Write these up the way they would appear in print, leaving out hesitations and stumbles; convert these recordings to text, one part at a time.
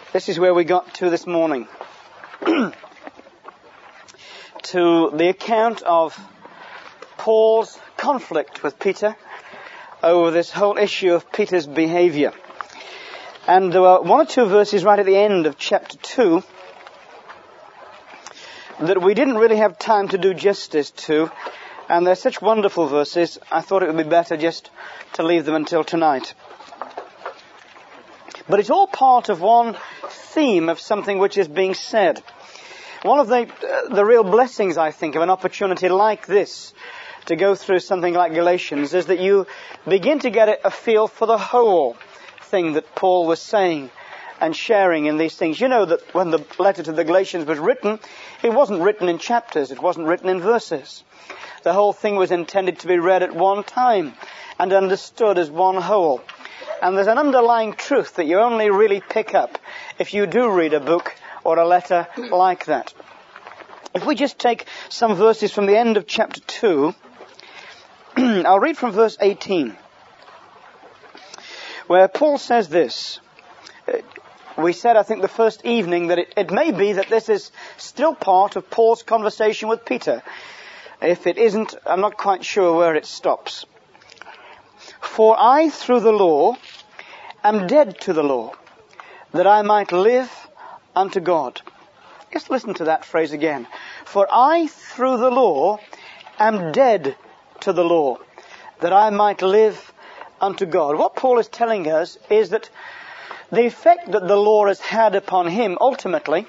This is where we got to this morning. To the account of Paul's conflict with Peter over this whole issue of Peter's behavior. And there were one or two verses right at the end of chapter 2 that we didn't really have time to do justice to. And they're such wonderful verses, I thought it would be better just to leave them until tonight. But it's all part of one theme of something which is being said. One of the real blessings, I think, of an opportunity like this, to go through something like Galatians, is that you begin to get a feel for the whole thing that Paul was saying and sharing in these things. You know that when the letter to the Galatians was written, it wasn't written in chapters, it wasn't written in verses. The whole thing was intended to be read at one time and understood as one whole. And there's an underlying truth that you only really pick up if you do read a book or a letter like that. If we just take some verses from the end of chapter 2, I'll read from verse 18, where Paul says this. We said, I think, the first evening that it may be that this is still part of Paul's conversation with Peter. If it isn't, I'm not quite sure where it stops. For I, through the law, am dead to the law, that I might live unto God. Just listen to that phrase again. For I, through the law, am dead to the law, that I might live unto God. What Paul is telling us is that the effect that the law has had upon him, ultimately,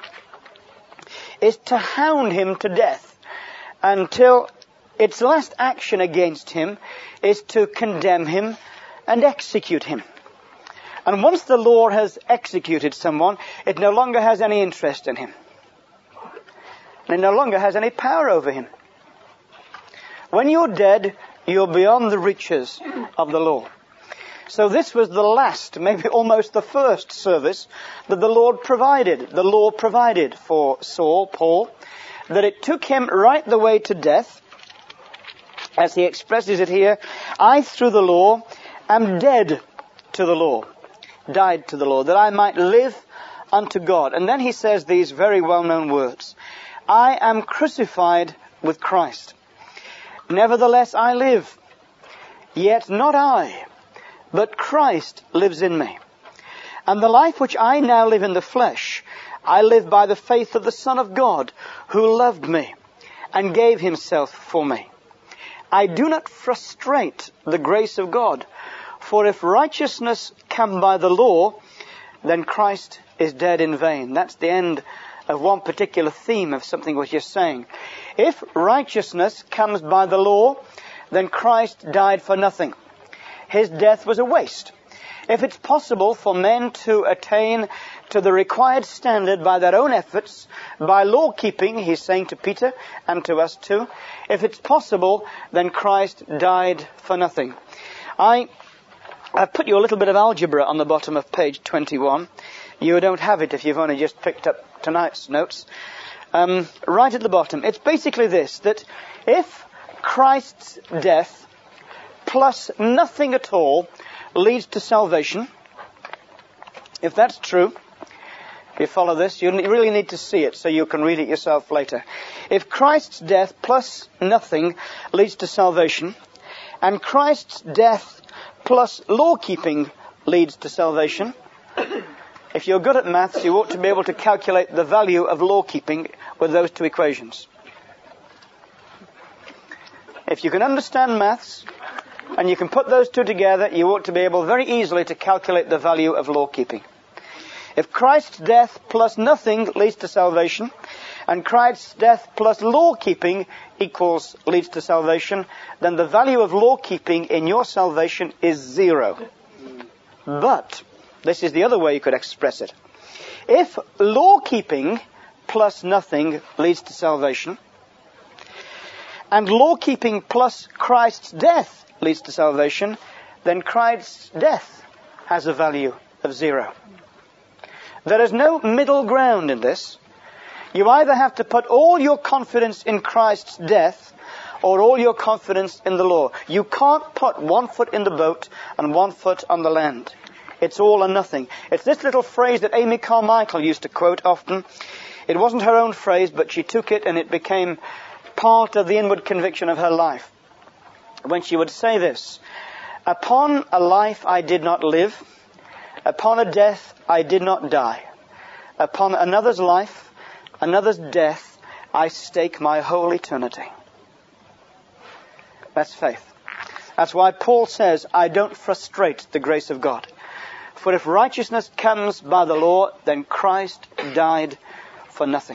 is to hound him to death, until its last action against him is to condemn him and execute him. And once the law has executed someone, it no longer has any interest in him. And it no longer has any power over him. When you're dead, you're beyond the reaches of the law. So this was the last, maybe almost the first service that the Lord provided. The law provided for Saul, Paul, that it took him right the way to death. As he expresses it here, I, through the law, am dead to the law, died to the law, that I might live unto God. And then he says these very well-known words, I am crucified with Christ. Nevertheless I live, yet not I, but Christ lives in me. And the life which I now live in the flesh, I live by the faith of the Son of God, who loved me and gave himself for me. I do not frustrate the grace of God, for if righteousness come by the law, then Christ is dead in vain. That's the end of one particular theme of something which you're saying. If righteousness comes by the law, then Christ died for nothing. His death was a waste. If it's possible for men to attain to the required standard by their own efforts, by law keeping, he's saying to Peter and to us too, if it's possible, then Christ died for nothing. I've put you a little bit of algebra on the bottom of page 21. You don't have it if you've only just picked up tonight's notes. Right at the bottom, it's basically this, that if Christ's death plus nothing at all leads to salvation, if that's true, if you follow this, you really need to see it so you can read it yourself later. If Christ's death plus nothing leads to salvation, and Christ's death plus law-keeping leads to salvation, if you're good at maths, you ought to be able to calculate the value of law-keeping with those two equations. If you can understand maths, and you can put those two together, you ought to be able very easily to calculate the value of law-keeping. If Christ's death plus nothing leads to salvation, and Christ's death plus law-keeping leads to salvation, then the value of law-keeping in your salvation is 0. But, this is the other way you could express it. If law-keeping plus nothing leads to salvation, and law-keeping plus Christ's death leads to salvation, then Christ's death has a value of 0. There is no middle ground in this. You either have to put all your confidence in Christ's death or all your confidence in the law. You can't put one foot in the boat and one foot on the land. It's all or nothing. It's this little phrase that Amy Carmichael used to quote often. It wasn't her own phrase, but she took it and it became part of the inward conviction of her life. When she would say this, upon a life I did not live, upon a death I did not die, upon another's life, another's death, I stake my whole eternity. That's faith. That's why Paul says, I don't frustrate the grace of God. For if righteousness comes by the law, then Christ died for nothing.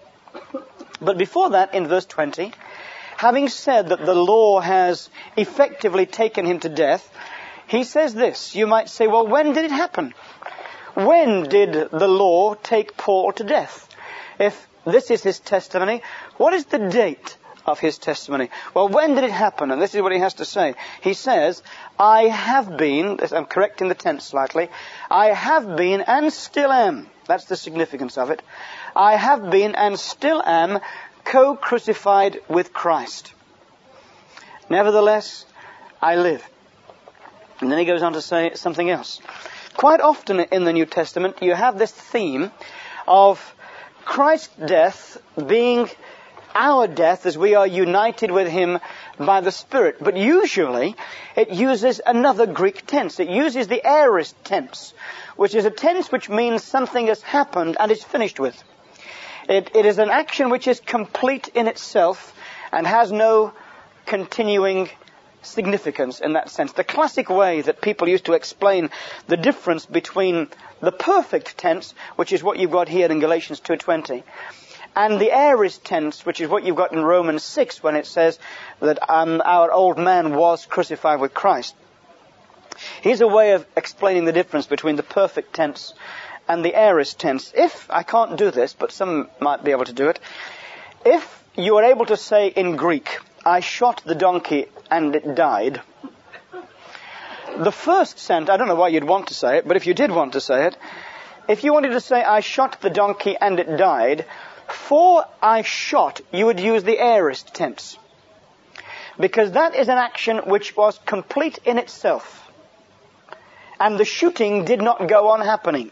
But before that, in verse 20, having said that the law has effectively taken him to death, he says this. You might say, well, when did it happen? When did the law take Paul to death? If this is his testimony, what is the date of his testimony? Well, when did it happen? And this is what he has to say. He says, I have been, I'm correcting the tense slightly, I have been and still am. That's the significance of it. I have been and still am co-crucified with Christ. Nevertheless, I live. And then he goes on to say something else. Quite often in the New Testament, you have this theme of Christ's death being our death as we are united with him by the Spirit. But usually it uses another Greek tense. It uses the aorist tense, which is a tense which means something has happened and is finished with. It is an action which is complete in itself and has no continuing significance in that sense. The classic way that people used to explain the difference between the perfect tense, which is what you've got here in Galatians 2:20, and the aorist tense, which is what you've got in Romans 6 when it says that our old man was crucified with Christ. Here's a way of explaining the difference between the perfect tense and the aorist tense. If, I can't do this, but some might be able to do it. If you are able to say in Greek, I shot the donkey and it died, the first sentence, I don't know why you'd want to say it, but if you did want to say it, if you wanted to say, I shot the donkey and it died, for I shot, you would use the aorist tense. Because that is an action which was complete in itself. And the shooting did not go on happening.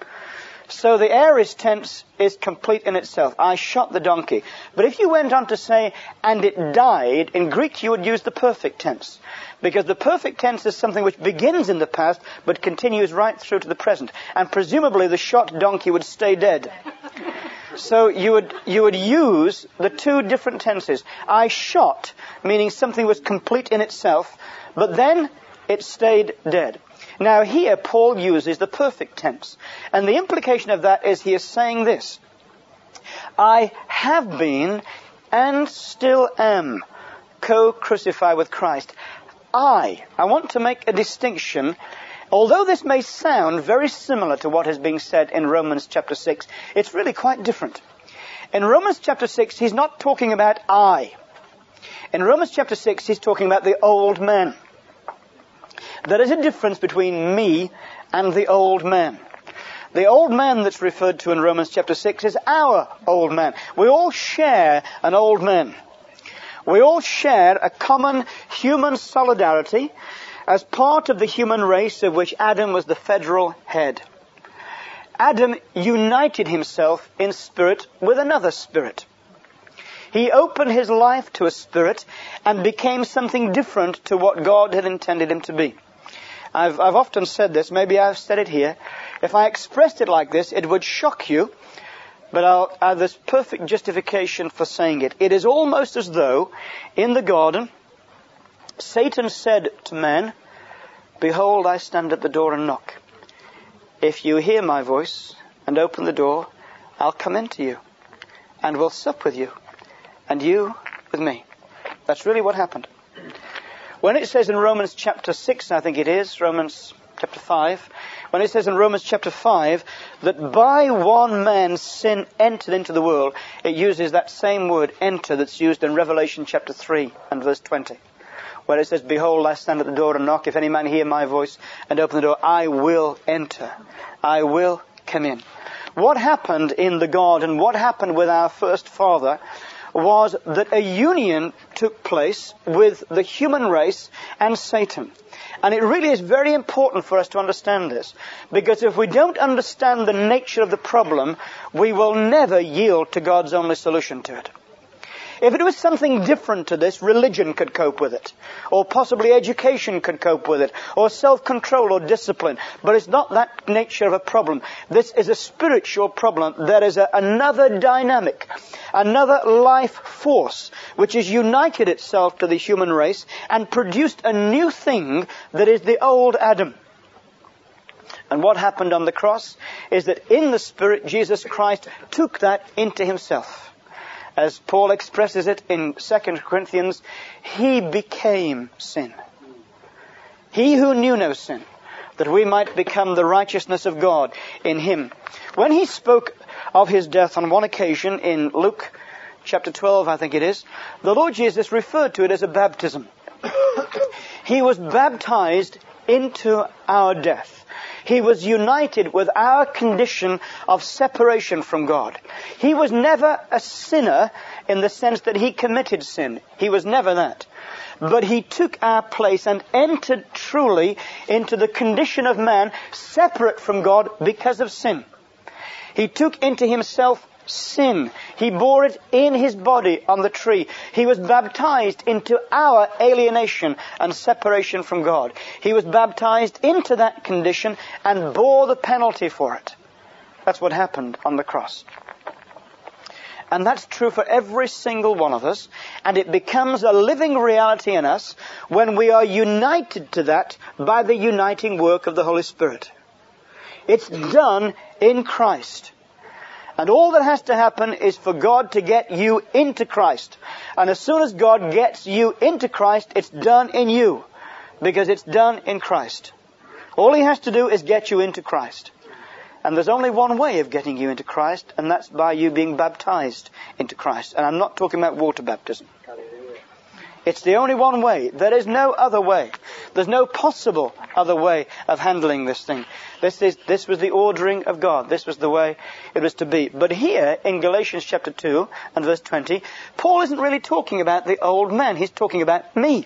So the aorist tense is complete in itself. I shot the donkey. But if you went on to say, and it died, in Greek you would use the perfect tense. Because the perfect tense is something which begins in the past, but continues right through to the present. And presumably the shot donkey would stay dead. So you would use the two different tenses. I shot, meaning something was complete in itself, but then it stayed dead. Now here Paul uses the perfect tense. And the implication of that is he is saying this. I have been and still am co-crucified with Christ. I want to make a distinction. Although this may sound very similar to what is being said in Romans chapter 6, it's really quite different. In Romans chapter 6, he's not talking about I. In Romans chapter 6, he's talking about the old man. There is a difference between me and the old man. The old man that's referred to in Romans chapter 6 is our old man. We all share an old man. We all share a common human solidarity as part of the human race of which Adam was the federal head. Adam united himself in spirit with another spirit. He opened his life to a spirit and became something different to what God had intended him to be. I've often said this, maybe I've said it here. If I expressed it like this, it would shock you, but there's perfect justification for saying it. It is almost as though, in the garden, Satan said to man, behold, I stand at the door and knock. If you hear my voice and open the door, I'll come into you and will sup with you and you with me. That's really what happened. When it says in Romans chapter 6, I think it is, Romans chapter 5, when it says in Romans chapter 5 that by one man sin entered into the world, it uses that same word, enter, that's used in Revelation chapter 3 and verse 20. Where it says, behold, I stand at the door and knock. If any man hear my voice and open the door, I will enter. I will come in. What happened in the garden, what happened with our first father, was that a union took place with the human race and Satan. And it really is very important for us to understand this, because if we don't understand the nature of the problem, we will never yield to God's only solution to it. If it was something different to this, religion could cope with it, or possibly education could cope with it, or self-control or discipline. But it's not that nature of a problem. This is a spiritual problem. There is another dynamic, another life force, which has united itself to the human race and produced a new thing that is the old Adam. And what happened on the cross is that in the Spirit, Jesus Christ took that into himself. As Paul expresses it in 2 Corinthians, he became sin. He who knew no sin, that we might become the righteousness of God in him. When he spoke of his death on one occasion in Luke chapter 12, I think it is, the Lord Jesus referred to it as a baptism. He was baptized into our death. He was united with our condition of separation from God. He was never a sinner in the sense that he committed sin. He was never that. But he took our place and entered truly into the condition of man separate from God because of sin. He took into himself sin. He bore it in his body on the tree. He was baptized into our alienation and separation from God. He was baptized into that condition and bore the penalty for it. That's what happened on the cross. And that's true for every single one of us. And it becomes a living reality in us when we are united to that by the uniting work of the Holy Spirit. It's done in Christ. And all that has to happen is for God to get you into Christ. And as soon as God gets you into Christ, it's done in you. Because it's done in Christ. All he has to do is get you into Christ. And there's only one way of getting you into Christ, and that's by you being baptized into Christ. And I'm not talking about water baptism. It's the only one way. There is no other way. There's no possible other way of handling this thing. This was the ordering of God. This was the way it was to be. But here in Galatians chapter 2 and verse 20, Paul isn't really talking about the old man. He's talking about me.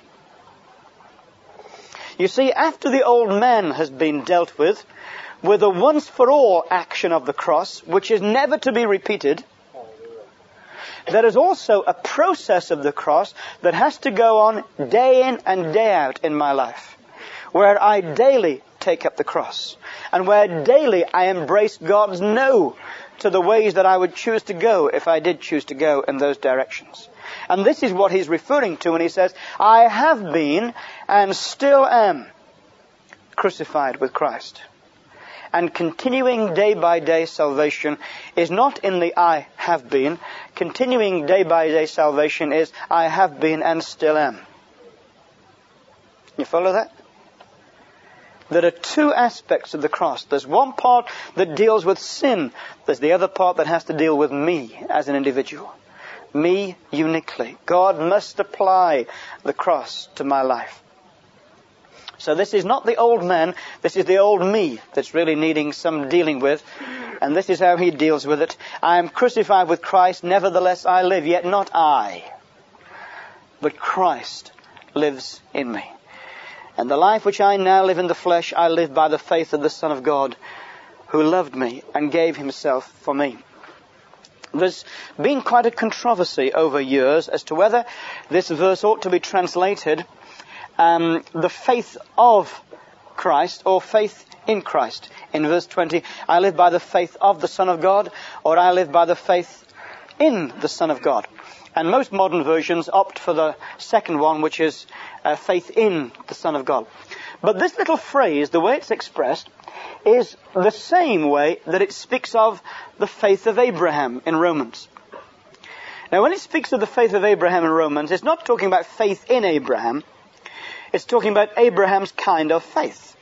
You see, after the old man has been dealt with a once-for-all action of the cross, which is never to be repeated, there is also a process of the cross that has to go on day in and day out in my life, where I daily take up the cross, and where daily I embrace God's no to the ways that I would choose to go if I did choose to go in those directions. And this is what he's referring to when he says, I have been and still am crucified with Christ. And continuing day by day salvation is not in the I have been. Continuing day by day salvation is I have been and still am. You follow that? There are two aspects of the cross. There's one part that deals with sin. There's the other part that has to deal with me as an individual. Me uniquely. God must apply the cross to my life. So this is not the old man, this is the old me that's really needing some dealing with. And this is how he deals with it. I am crucified with Christ, nevertheless I live, yet not I, but Christ lives in me. And the life which I now live in the flesh, I live by the faith of the Son of God, who loved me and gave himself for me. There's been quite a controversy over years as to whether this verse ought to be translated the faith of Christ or faith in Christ. In verse 20, I live by the faith of the Son of God, or I live by the faith in the Son of God. And most modern versions opt for the second one, which is faith in the Son of God. But this little phrase, the way it's expressed, is the same way that it speaks of the faith of Abraham in Romans. Now, when it speaks of the faith of Abraham in Romans, it's not talking about faith in Abraham. It's talking about Abraham's kind of faith.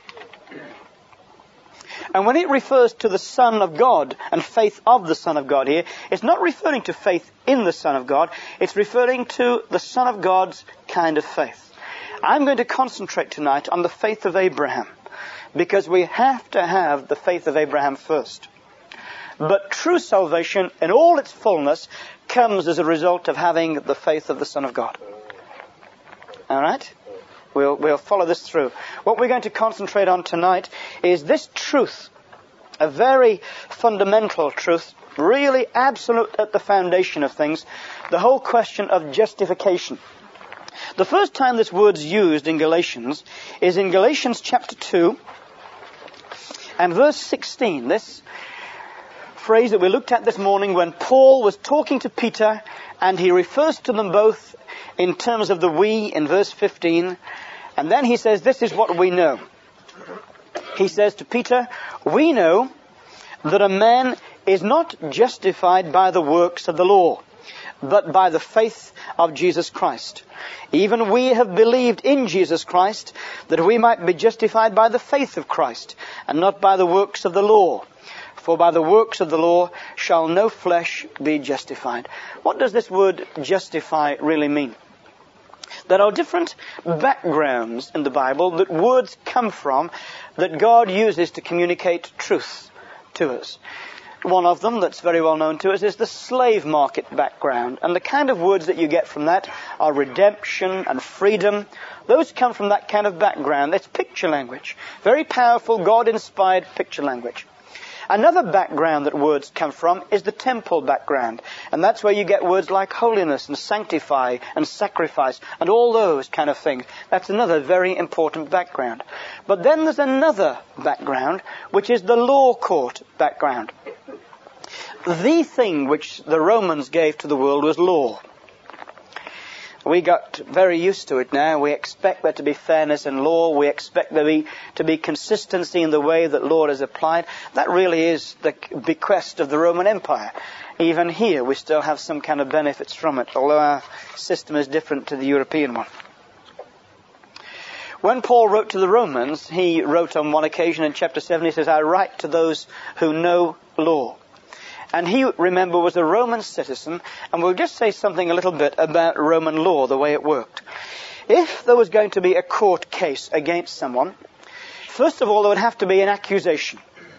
And when it refers to the Son of God and faith of the Son of God here, it's not referring to faith in the Son of God. It's referring to the Son of God's kind of faith. I'm going to concentrate tonight on the faith of Abraham, because we have to have the faith of Abraham first. But true salvation in all its fullness comes as a result of having the faith of the Son of God. All right? We'll follow this through. What we're going to concentrate on tonight is this truth, a very fundamental truth, really absolute at the foundation of things, the whole question of justification. The first time this word's used in Galatians is in Galatians chapter 2 and verse 16. This phrase that we looked at this morning when Paul was talking to Peter, and he refers to them both in terms of the we in verse 15, and then he says, this is what we know. He says to Peter, we know that a man is not justified by the works of the law, but by the faith of Jesus Christ. Even we have believed in Jesus Christ, that we might be justified by the faith of Christ, and not by the works of the law. For by the works of the law shall no flesh be justified. What does this word justify really mean? There are different backgrounds in the Bible that words come from that God uses to communicate truth to us. One of them that's very well known to us is the slave market background. And the kind of words that you get from that are redemption and freedom. Those come from that kind of background. It's picture language. Very powerful, God-inspired picture language. Another background that words come from is the temple background. And that's where you get words like holiness and sanctify and sacrifice and all those kind of things. That's another very important background. But then there's another background, which is the law court background. The thing which the Romans gave to the world was law. We got very used to it now. We expect there to be fairness in law. We expect there to be consistency in the way that law is applied. That really is the bequest of the Roman Empire. Even here we still have some kind of benefits from it, although our system is different to the European one. When Paul wrote to the Romans, he wrote on one occasion in chapter 7, he says, I write to those who know law. And he, remember, was a Roman citizen, and we'll just say something a little bit about Roman law, the way it worked. If there was going to be a court case against someone, first of all, there would have to be an accusation.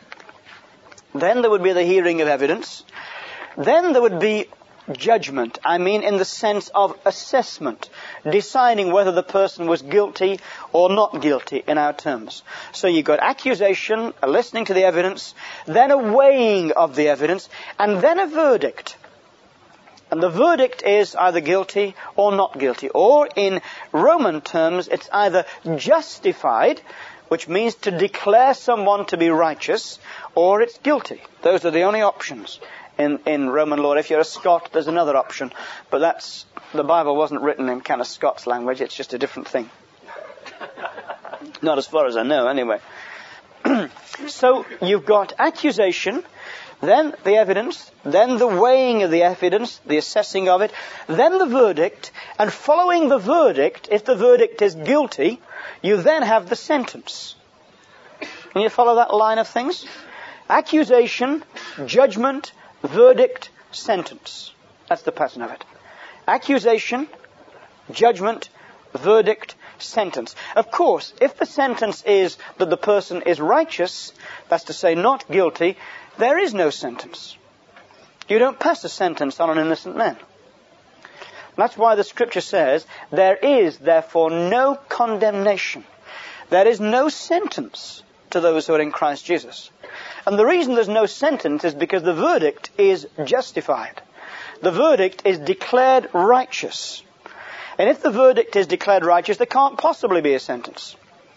Then there would be the hearing of evidence. Then there would be judgment. I mean in the sense of assessment, deciding whether the person was guilty or not guilty in our terms. So you've got accusation, a listening to the evidence, then a weighing of the evidence, and then a verdict. And the verdict is either guilty or not guilty. Or in Roman terms, it's either justified, which means to declare someone to be righteous, or it's guilty. Those are the only options in Roman law. If you're a Scot, there's another option. But the Bible wasn't written in kind of Scots language. It's just a different thing. Not as far as I know, anyway. So you've got accusation, then the evidence, then the weighing of the evidence, the assessing of it, then the verdict, and following the verdict, if the verdict is guilty, you then have the sentence. Can you follow that line of things? Accusation, judgment, verdict, sentence. That's the pattern of it. Accusation, judgment, verdict, sentence. Of course, if the sentence is that the person is righteous, that's to say not guilty, there is no sentence. You don't pass a sentence on an innocent man. That's why the scripture says, there is therefore no condemnation. There is no sentence to those who are in Christ Jesus. And the reason there's no sentence is because the verdict is justified. The verdict is declared righteous. And if the verdict is declared righteous, there can't possibly be a sentence.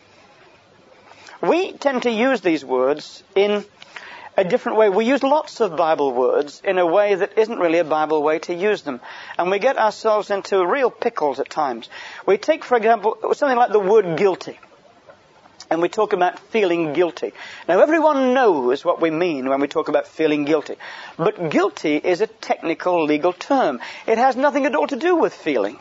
We tend to use these words in a different way. We use lots of Bible words in a way that isn't really a Bible way to use them. And we get ourselves into real pickles at times. We take, for example, something like the word guilty. And we talk about feeling guilty. Now, everyone knows what we mean when we talk about feeling guilty. But guilty is a technical legal term. It has nothing at all to do with feeling.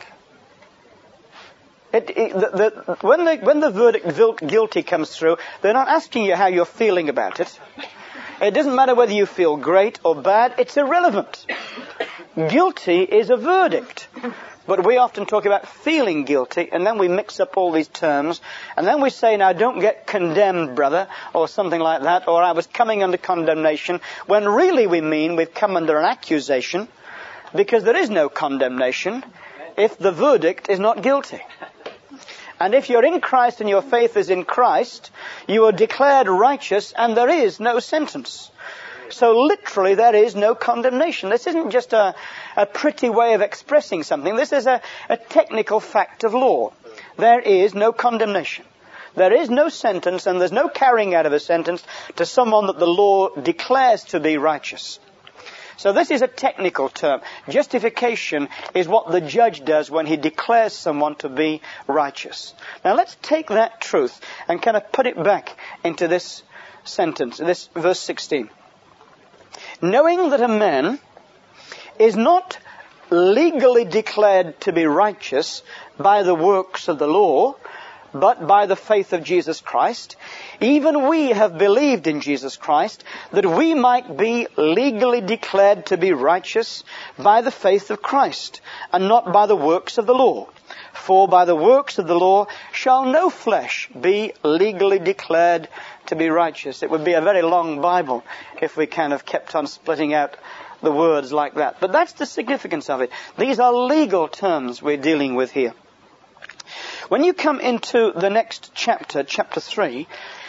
When the verdict guilty comes through, they're not asking you how you're feeling about it. It doesn't matter whether you feel great or bad. It's irrelevant. Guilty is a verdict. But we often talk about feeling guilty, and then we mix up all these terms, and then we say, now don't get condemned, brother, or something like that, or I was coming under condemnation, when really we mean we've come under an accusation, because there is no condemnation if the verdict is not guilty. And if you're in Christ and your faith is in Christ, you are declared righteous and there is no sentence. So literally there is no condemnation. This isn't just a pretty way of expressing something. This is a technical fact of law. There is no condemnation. There is no sentence, and there's no carrying out of a sentence to someone that the law declares to be righteous. So this is a technical term. Justification is what the judge does when he declares someone to be righteous. Now let's take that truth and kind of put it back into this sentence, this verse 16. Knowing that a man is not legally declared to be righteous by the works of the law, but by the faith of Jesus Christ, even we have believed in Jesus Christ, that we might be legally declared to be righteous by the faith of Christ, and not by the works of the law. For by the works of the law shall no flesh be legally declared to be righteous. It would be a very long Bible if we kind of kept on splitting out the words like that. But that's the significance of it. These are legal terms we're dealing with here. When you come into the next chapter, chapter 3,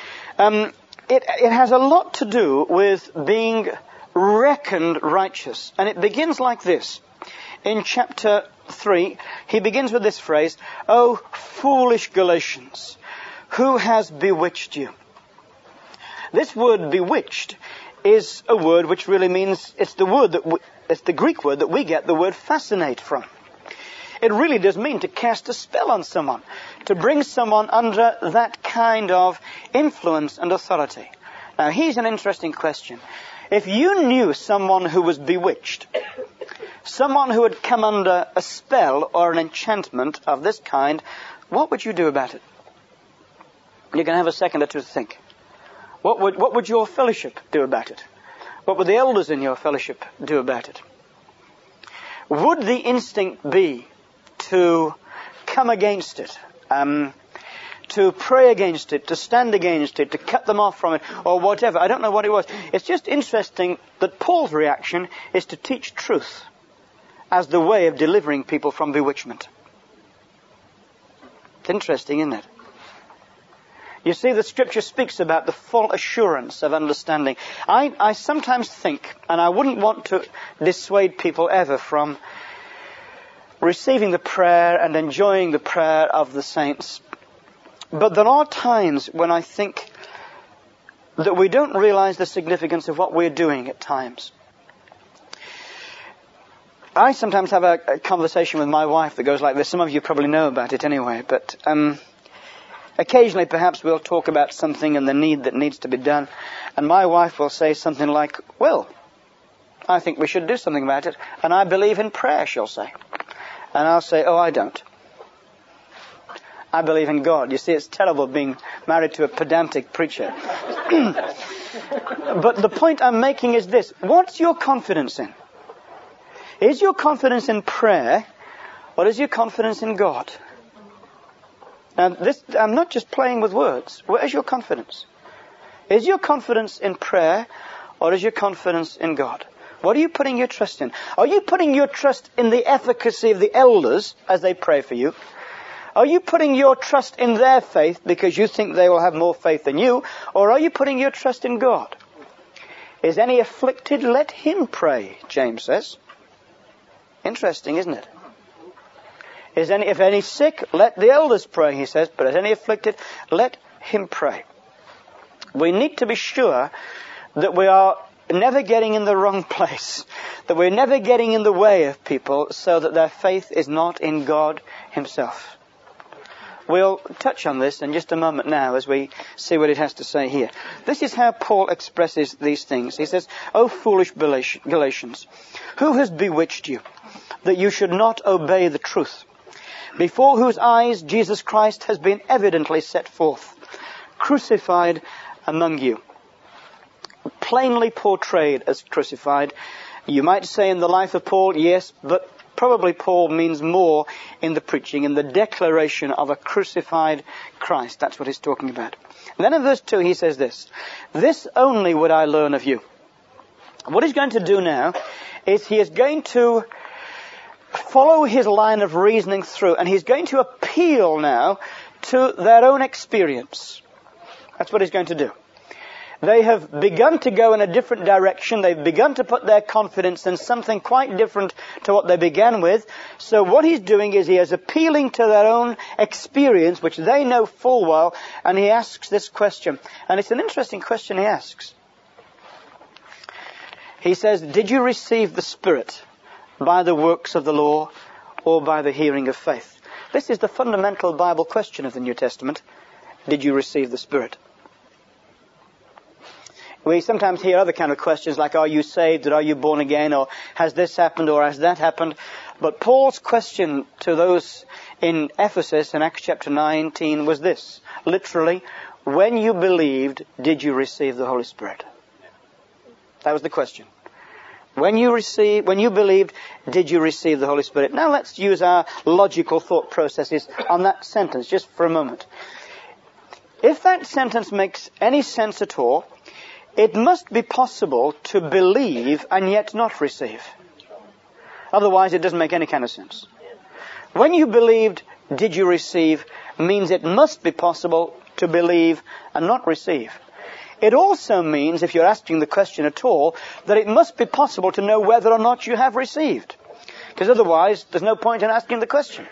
it has a lot to do with being reckoned righteous. And it begins like this. In chapter 3, he begins with this phrase, "O foolish Galatians, who has bewitched you?" This word bewitched is a word which really means, it's the Greek word that we get the word fascinate from. It really does mean to cast a spell on someone, to bring someone under that kind of influence and authority. Now, here's an interesting question. If you knew someone who was bewitched, someone who had come under a spell or an enchantment of this kind, what would you do about it? You can have a second or two to think. What would your fellowship do about it? What would the elders in your fellowship do about it? Would the instinct be to come against it, to pray against it, to stand against it, to cut them off from it, or whatever? I don't know what it was. It's just interesting that Paul's reaction is to teach truth as the way of delivering people from bewitchment. It's interesting, isn't it? You see, the Scripture speaks about the full assurance of understanding. I sometimes think, and I wouldn't want to dissuade people ever from receiving the prayer and enjoying the prayer of the saints, but there are times when I think that we don't realize the significance of what we're doing at times. I sometimes have a conversation with my wife that goes like this. Some of you probably know about it anyway, but occasionally perhaps we'll talk about something and the need that needs to be done, and my wife will say something like, "Well, I think we should do something about it, and I believe in prayer," she'll say. And I'll say, "Oh, I don't. I believe in God." You see, it's terrible being married to a pedantic preacher. But the point I'm making is this. What's your confidence in? Is your confidence in prayer, or is your confidence in God? Now, I'm not just playing with words. Where is your confidence? Is your confidence in prayer, or is your confidence in God? What are you putting your trust in? Are you putting your trust in the efficacy of the elders as they pray for you? Are you putting your trust in their faith because you think they will have more faith than you? Or are you putting your trust in God? Is any afflicted? Let him pray, James says. Interesting, isn't it? If any sick, let the elders pray, he says. But is any afflicted? Let him pray. We need to be sure that we are never getting in the wrong place, that we're never getting in the way of people so that their faith is not in God himself. We'll touch on this in just a moment now as we see what it has to say here. This is how Paul expresses these things. He says, "O foolish Galatians, who has bewitched you that you should not obey the truth, before whose eyes Jesus Christ has been evidently set forth, crucified among you?" Plainly portrayed as crucified. You might say in the life of Paul, yes, but probably Paul means more in the preaching, in the declaration of a crucified Christ. That's what he's talking about. And then in verse 2 he says this, "This only would I learn of you." What he's going to do now is he is going to follow his line of reasoning through, and he's going to appeal now to their own experience. That's what he's going to do. They have begun to go in a different direction. They've begun to put their confidence in something quite different to what they began with. So what he's doing is he is appealing to their own experience, which they know full well, and he asks this question. And it's an interesting question he asks. He says, "Did you receive the Spirit by the works of the law or by the hearing of faith?" This is the fundamental Bible question of the New Testament. Did you receive the Spirit? We sometimes hear other kind of questions like, are you saved, or are you born again, or has this happened, or has that happened? But Paul's question to those in Ephesus in Acts chapter 19 was this, literally, when you believed, did you receive the Holy Spirit? That was the question. When you believed, did you receive the Holy Spirit? Now let's use our logical thought processes on that sentence just for a moment. If that sentence makes any sense at all, it must be possible to believe and yet not receive. Otherwise it doesn't make any kind of sense. When you believed, did you receive, means it must be possible to believe and not receive. It also means, if you're asking the question at all, that it must be possible to know whether or not you have received. Because otherwise there's no point in asking the question.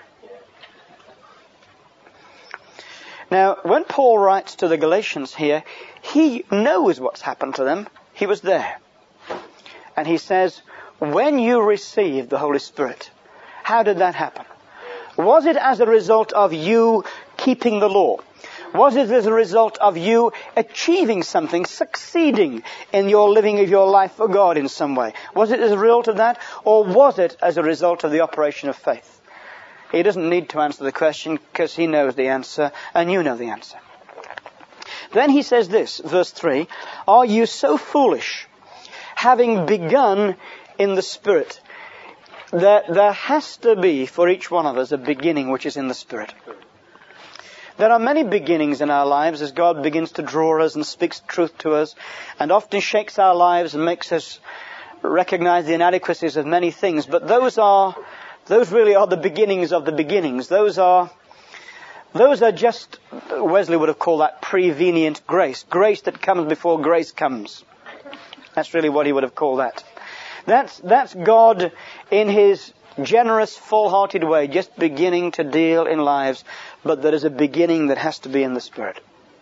Now, when Paul writes to the Galatians here, he knows what's happened to them. He was there. And he says, when you received the Holy Spirit, how did that happen? Was it as a result of you keeping the law? Was it as a result of you achieving something, succeeding in your living of your life for God in some way? Was it as a result of that? Or was it as a result of the operation of faith? He doesn't need to answer the question because he knows the answer and you know the answer. Then he says this, verse 3, "Are you so foolish, having begun in the Spirit?" There has to be for each one of us a beginning which is in the Spirit. There are many beginnings in our lives as God begins to draw us and speaks truth to us and often shakes our lives and makes us recognize the inadequacies of many things. But those really are the beginnings of the beginnings. Those are just, Wesley would have called that prevenient grace. Grace that comes before grace comes. That's really what he would have called that. That's God in his generous, full-hearted way, just beginning to deal in lives. But there is a beginning that has to be in the Spirit.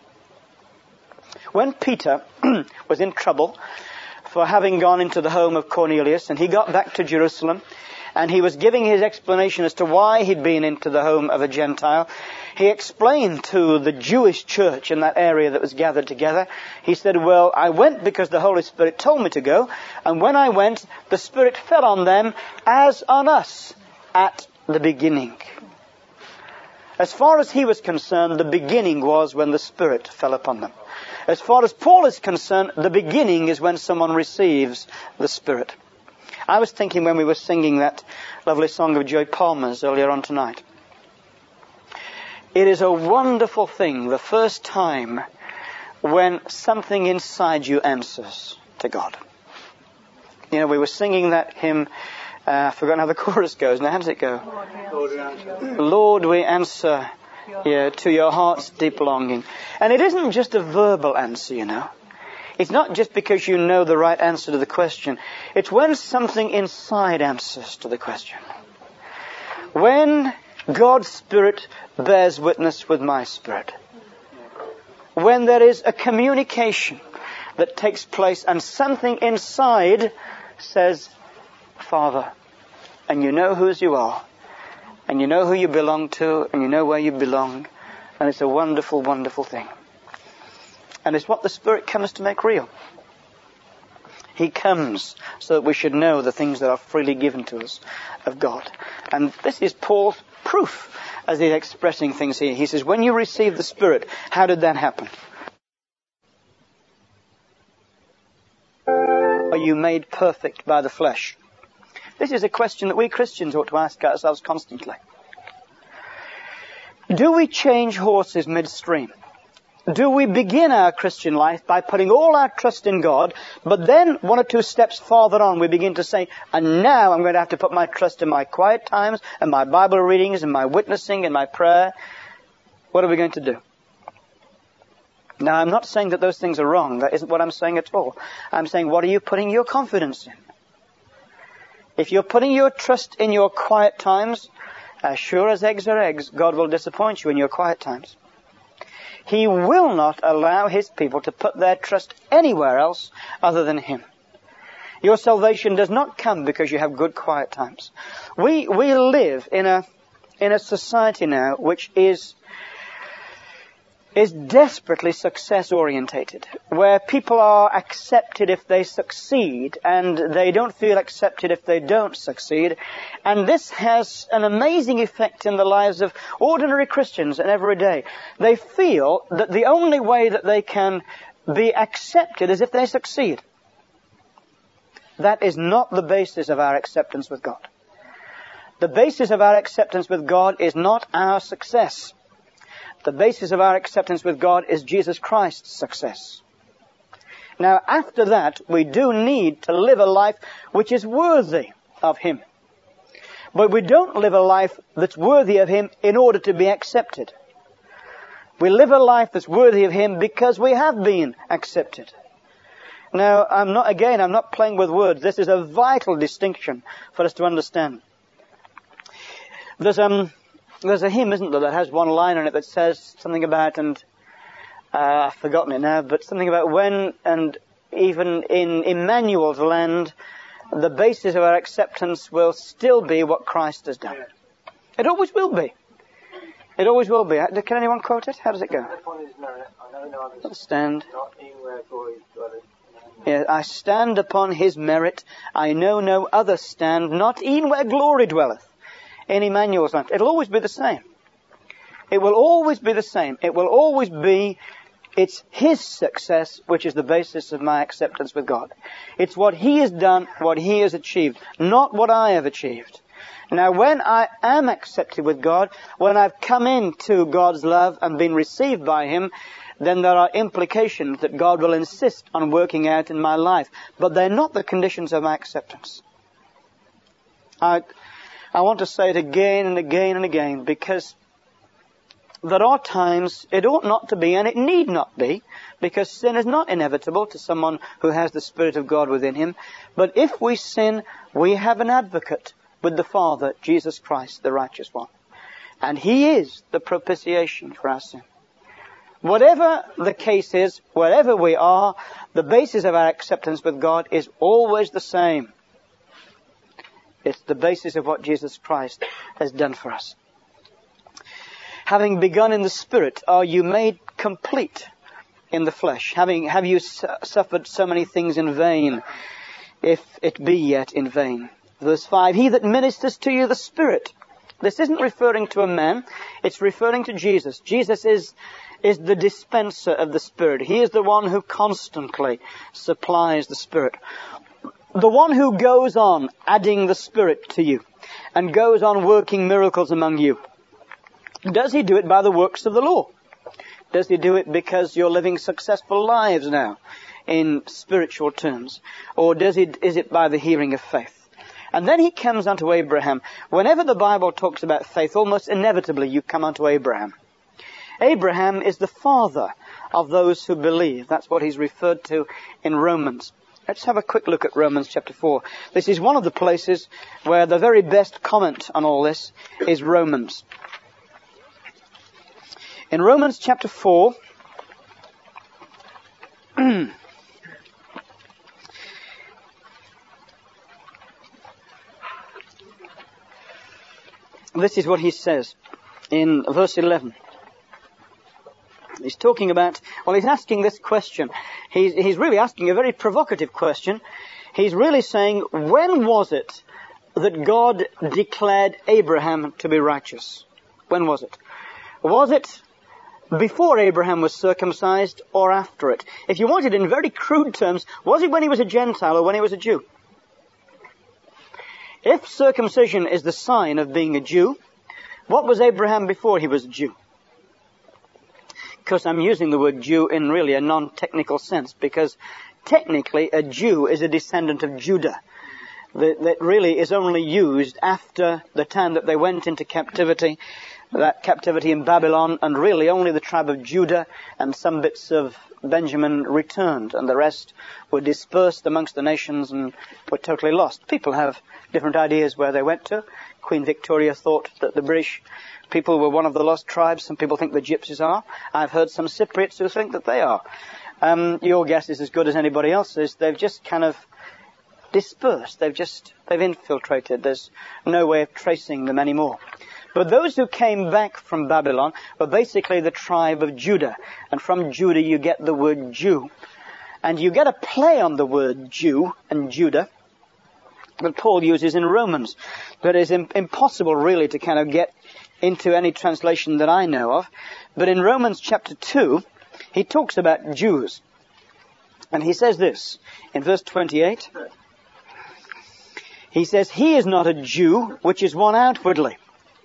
When Peter was in trouble for having gone into the home of Cornelius, and he got back to Jerusalem, and he was giving his explanation as to why he'd been into the home of a Gentile, he explained to the Jewish church in that area that was gathered together, he said, well, I went because the Holy Spirit told me to go, and when I went, the Spirit fell on them as on us at the beginning. As far as he was concerned, the beginning was when the Spirit fell upon them. As far as Paul is concerned, the beginning is when someone receives the Spirit. I was thinking when we were singing that lovely song of Joy Palmer's earlier on tonight. It is a wonderful thing, the first time when something inside you answers to God. You know, we were singing that hymn, I've forgotten how the chorus goes. Now, how does it go? Lord, we answer to your heart's deep longing. And it isn't just a verbal answer, you know. It's not just because you know the right answer to the question. It's when something inside answers to the question. When God's Spirit bears witness with my spirit. When there is a communication that takes place and something inside says, Father, and you know whose you are, and you know who you belong to, and you know where you belong, and it's a wonderful, wonderful thing. And it's what the Spirit comes to make real. He comes so that we should know the things that are freely given to us of God. And this is Paul's proof as he's expressing things here. He says, when you receive the Spirit, how did that happen? Are you made perfect by the flesh? This is a question that we Christians ought to ask ourselves constantly. Do we change horses midstream? Do we begin our Christian life by putting all our trust in God, but then one or two steps farther on we begin to say, and now I'm going to have to put my trust in my quiet times, and my Bible readings, and my witnessing, and my prayer? What are we going to do? Now, I'm not saying that those things are wrong. That isn't what I'm saying at all. I'm saying, what are you putting your confidence in? If you're putting your trust in your quiet times, as sure as eggs are eggs, God will disappoint you in your quiet times. He will not allow His people to put their trust anywhere else other than Him. Your salvation does not come because you have good quiet times. We live in a society now which is desperately success orientated, where people are accepted if they succeed and they don't feel accepted if they don't succeed. And this has an amazing effect in the lives of ordinary Christians and every day. They feel that the only way that they can be accepted is if they succeed. That is not the basis of our acceptance with God. The basis of our acceptance with God is not our success. The basis of our acceptance with God is Jesus Christ's success. Now, after that, we do need to live a life which is worthy of Him. But we don't live a life that's worthy of Him in order to be accepted. We live a life that's worthy of Him because we have been accepted. Now, I'm not playing with words. This is a vital distinction for us to understand. There's a hymn, isn't there, that has one line on it that says something about, and I've forgotten it now, but something about when, and even in Emmanuel's land, the basis of our acceptance will still be what Christ has done. It always will be. It always will be. Can anyone quote it? How does it go? Stand. Yeah, I stand upon His merit. I know no other stand, not e'en where glory dwelleth. In Emmanuel's land. It'll always be the same. It will always be the same. It will always be, it's His success which is the basis of my acceptance with God. It's what He has done, what He has achieved, not what I have achieved. Now, when I am accepted with God, when I've come into God's love and been received by Him, then there are implications that God will insist on working out in my life. But they're not the conditions of my acceptance. I want to say it again and again and again, because there are times it ought not to be, and it need not be, because sin is not inevitable to someone who has the Spirit of God within him. But if we sin, we have an advocate with the Father, Jesus Christ, the righteous one. And He is the propitiation for our sin. Whatever the case is, wherever we are, the basis of our acceptance with God is always the same. It's the basis of what Jesus Christ has done for us. Having begun in the Spirit, are you made complete in the flesh? Have you suffered so many things in vain, if it be yet in vain? Verse 5, He that ministers to you the Spirit. This isn't referring to a man, it's referring to Jesus. Jesus is the dispenser of the Spirit. He is the one who constantly supplies the Spirit. The one who goes on adding the Spirit to you and goes on working miracles among you. Does He do it by the works of the law? Does He do it because you're living successful lives now in spiritual terms? Or is it by the hearing of faith? And then He comes unto Abraham. Whenever the Bible talks about faith, almost inevitably you come unto Abraham. Abraham is the father of those who believe. That's what he's referred to in Romans. Let's have a quick look at Romans chapter 4. This is one of the places where the very best comment on all this is Romans. In Romans chapter 4, this is what he says in verse 11. He's talking about, he's asking this question. He's really asking a very provocative question. He's really saying, when was it that God declared Abraham to be righteous? When was it? Was it before Abraham was circumcised or after it? If you want it in very crude terms, was it when he was a Gentile or when he was a Jew? If circumcision is the sign of being a Jew, what was Abraham before he was a Jew? Because I'm using the word Jew in really a non-technical sense, because technically a Jew is a descendant of Judah. That really is only used after the time that they went into captivity, that captivity in Babylon, and really only the tribe of Judah and some bits of Benjamin returned, and the rest were dispersed amongst the nations and were totally lost. People have different ideas where they went to. Queen Victoria thought that the British people were one of the lost tribes. Some people think the Gypsies are. I've heard some Cypriots who think that they are. Your guess is as good as anybody else's. They've just kind of dispersed. They've infiltrated. There's no way of tracing them anymore. But those who came back from Babylon were basically the tribe of Judah. And from Judah you get the word Jew. And you get a play on the word Jew and Judah that Paul uses in Romans. But it's impossible really to kind of get into any translation that I know of. But in Romans chapter 2, he talks about Jews. And he says this in verse 28. He says, he is not a Jew, which is one outwardly.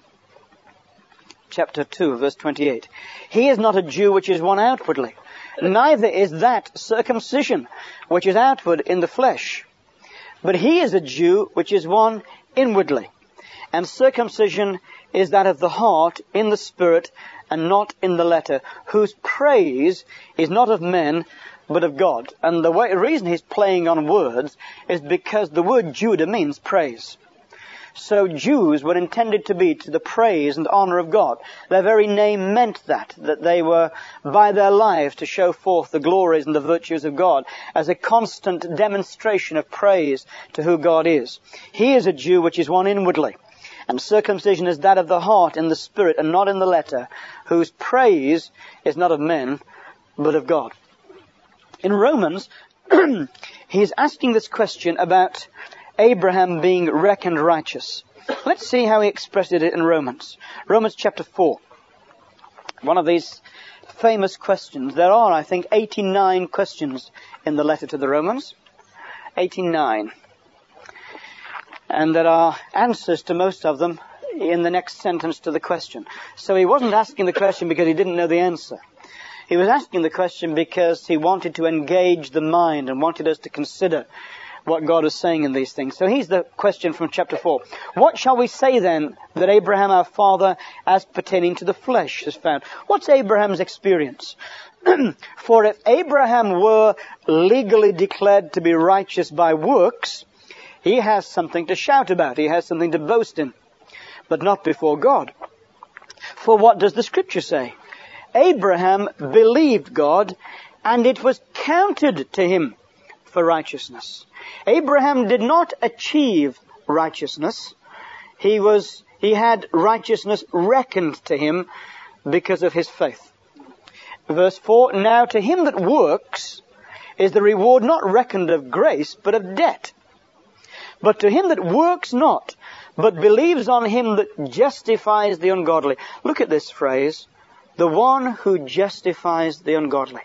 Chapter 2, verse 28. He is not a Jew which is one outwardly. Neither is that circumcision, which is outward in the flesh. But he is a Jew which is one inwardly. And circumcision is that of the heart in the spirit and not in the letter, whose praise is not of men, but of God. And the reason he's playing on words is because the word Judah means praise. So Jews were intended to be to the praise and honor of God. Their very name meant that they were by their lives to show forth the glories and the virtues of God as a constant demonstration of praise to who God is. He is a Jew which is one inwardly. And circumcision is that of the heart in the spirit and not in the letter, whose praise is not of men, but of God. In Romans, he's asking this question about Abraham being reckoned righteous. Let's see how he expressed it in Romans. Romans chapter 4. One of these famous questions. There are, I think, 89 questions in the letter to the Romans. 89. And there are answers to most of them in the next sentence to the question. So he wasn't asking the question because he didn't know the answer. He was asking the question because he wanted to engage the mind and wanted us to consider what God is saying in these things. So here's the question from chapter 4. What shall we say then that Abraham our father as pertaining to the flesh has found? What's Abraham's experience? For if Abraham were legally declared to be righteous by works, he has something to shout about. He has something to boast in. But not before God. For what does the scripture say? Abraham believed God, and it was counted to him for righteousness. Abraham did not achieve righteousness. He had righteousness reckoned to him because of his faith. Verse 4, now to him that works is the reward not reckoned of grace, but of debt. But to him that works not, but believes on him that justifies the ungodly. Look at this phrase, the one who justifies the ungodly.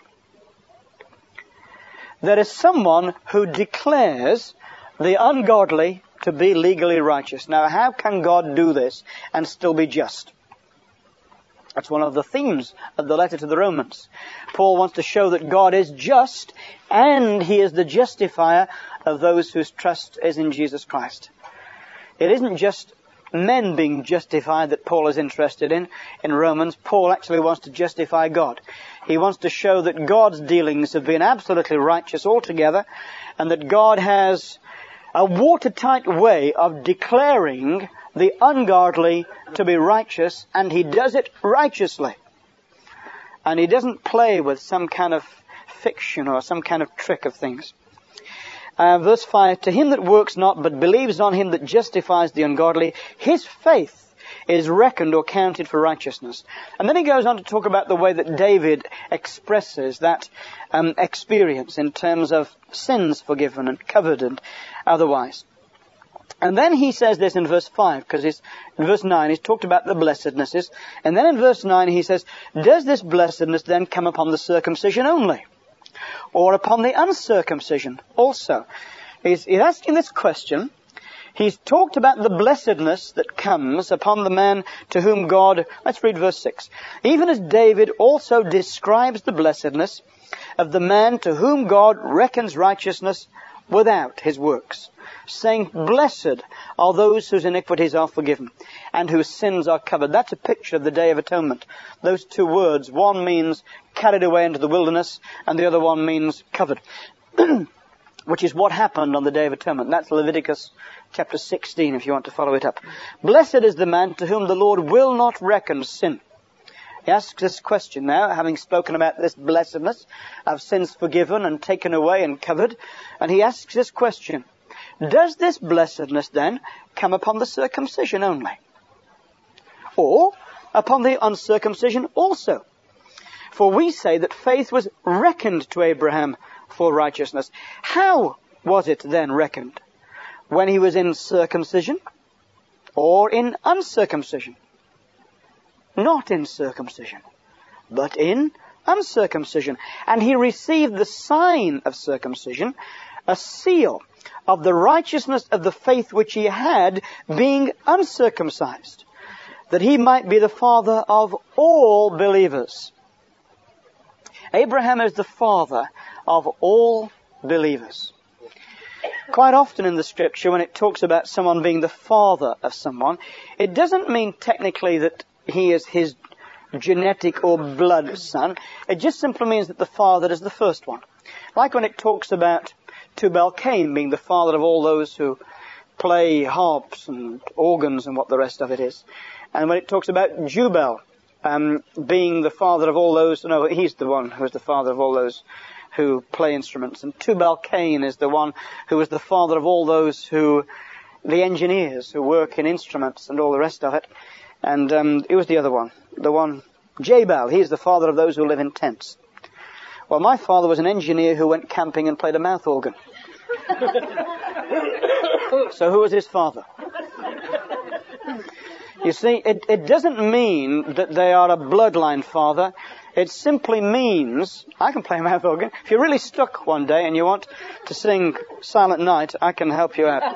There is someone who declares the ungodly to be legally righteous. Now, how can God do this and still be just? That's one of the themes of the letter to the Romans. Paul wants to show that God is just and he is the justifier of those whose trust is in Jesus Christ. It isn't just men being justified that Paul is interested in Romans. Paul actually wants to justify God. He wants to show that God's dealings have been absolutely righteous altogether, and that God has a watertight way of declaring the ungodly to be righteous, and he does it righteously. And he doesn't play with some kind of fiction or some kind of trick of things. Verse 5, to him that works not, but believes on him that justifies the ungodly, his faith is reckoned or counted for righteousness. And then he goes on to talk about the way that David expresses that experience in terms of sins forgiven and covered and otherwise. And then he says this in verse 5, because in verse 9 he's talked about the blessednesses. And then in verse 9 he says, does this blessedness then come upon the circumcision only? Or upon the uncircumcision also? He's asking this question. He's talked about the blessedness that comes upon the man to whom God, let's read verse 6. Even as David also describes the blessedness of the man to whom God reckons righteousness without his works, saying, blessed are those whose iniquities are forgiven and whose sins are covered. That's a picture of the Day of Atonement. Those two words, one means carried away into the wilderness and the other one means covered, which is what happened on the Day of Atonement. That's Leviticus chapter 16, if you want to follow it up. Blessed is the man to whom the Lord will not reckon sin. He asks this question now, having spoken about this blessedness of sins forgiven and taken away and covered. And he asks this question, does this blessedness then come upon the circumcision only? Or upon the uncircumcision also? For we say that faith was reckoned to Abraham for righteousness. How was it then reckoned? When he was in circumcision or in uncircumcision? Not in circumcision, but in uncircumcision. And he received the sign of circumcision, a seal of the righteousness of the faith which he had, being uncircumcised, that he might be the father of all believers. Abraham is the father of all believers. Quite often in the scripture, when it talks about someone being the father of someone, it doesn't mean technically that he is his genetic or blood son. It just simply means that the father is the first one. Like when it talks about Tubal-Cain being the father of all those who play harps and organs and what the rest of it is. And when it talks about Jubal being the father of all those, no, he's the one who is the father of all those who play instruments. And Tubal-Cain is the one who is the father of all those who, the engineers who work in instruments and all the rest of it. And it was the other one, Jabal. He's the father of those who live in tents. Well, my father was an engineer who went camping and played a mouth organ. So who was his father? You see, it doesn't mean that they are a bloodline father. It simply means, I can play a mouth organ. If you're really stuck one day and you want to sing Silent Night, I can help you out.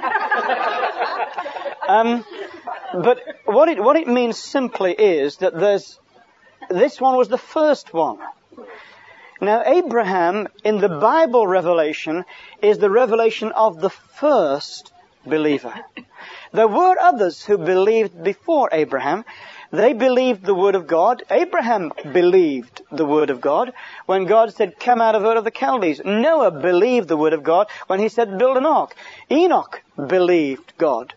But what it means simply is that this one was the first one. Now, Abraham, in the Bible revelation, is the revelation of the first believer. There were others who believed before Abraham. They believed the Word of God. Abraham believed the Word of God when God said, come out of Ur of the Chaldees. Noah believed the Word of God when he said, build an ark. Enoch believed God.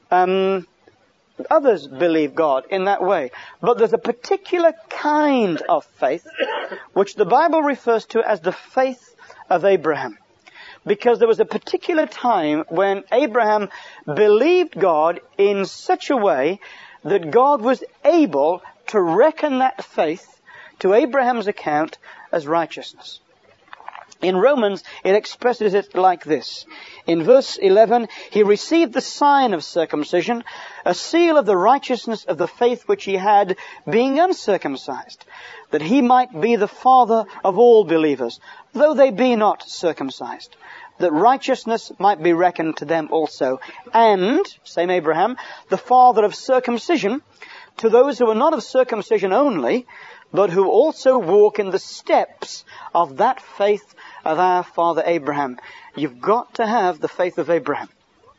Others believe God in that way. But there's a particular kind of faith which the Bible refers to as the faith of Abraham. Because there was a particular time when Abraham believed God in such a way that God was able to reckon that faith to Abraham's account as righteousness. In Romans, it expresses it like this. In verse 11, he received the sign of circumcision, a seal of the righteousness of the faith which he had, being uncircumcised, that he might be the father of all believers, though they be not circumcised, that righteousness might be reckoned to them also. And, same Abraham, the father of circumcision, to those who are not of circumcision only, but who also walk in the steps of that faith of our father Abraham. You've got to have the faith of Abraham.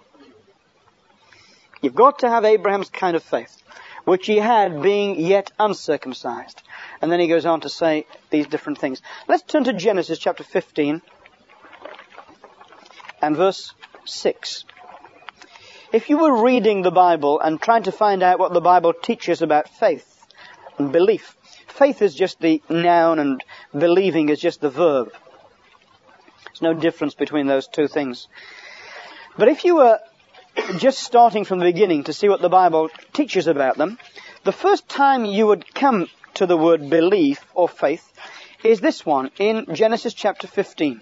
You've got to have Abraham's kind of faith, which he had being yet uncircumcised. And then he goes on to say these different things. Let's turn to Genesis chapter 15 and verse 6. If you were reading the Bible and trying to find out what the Bible teaches about faith and belief, faith is just the noun and believing is just the verb. There's no difference between those two things. But if you were just starting from the beginning to see what the Bible teaches about them, the first time you would come to the word belief or faith is this one in Genesis chapter 15.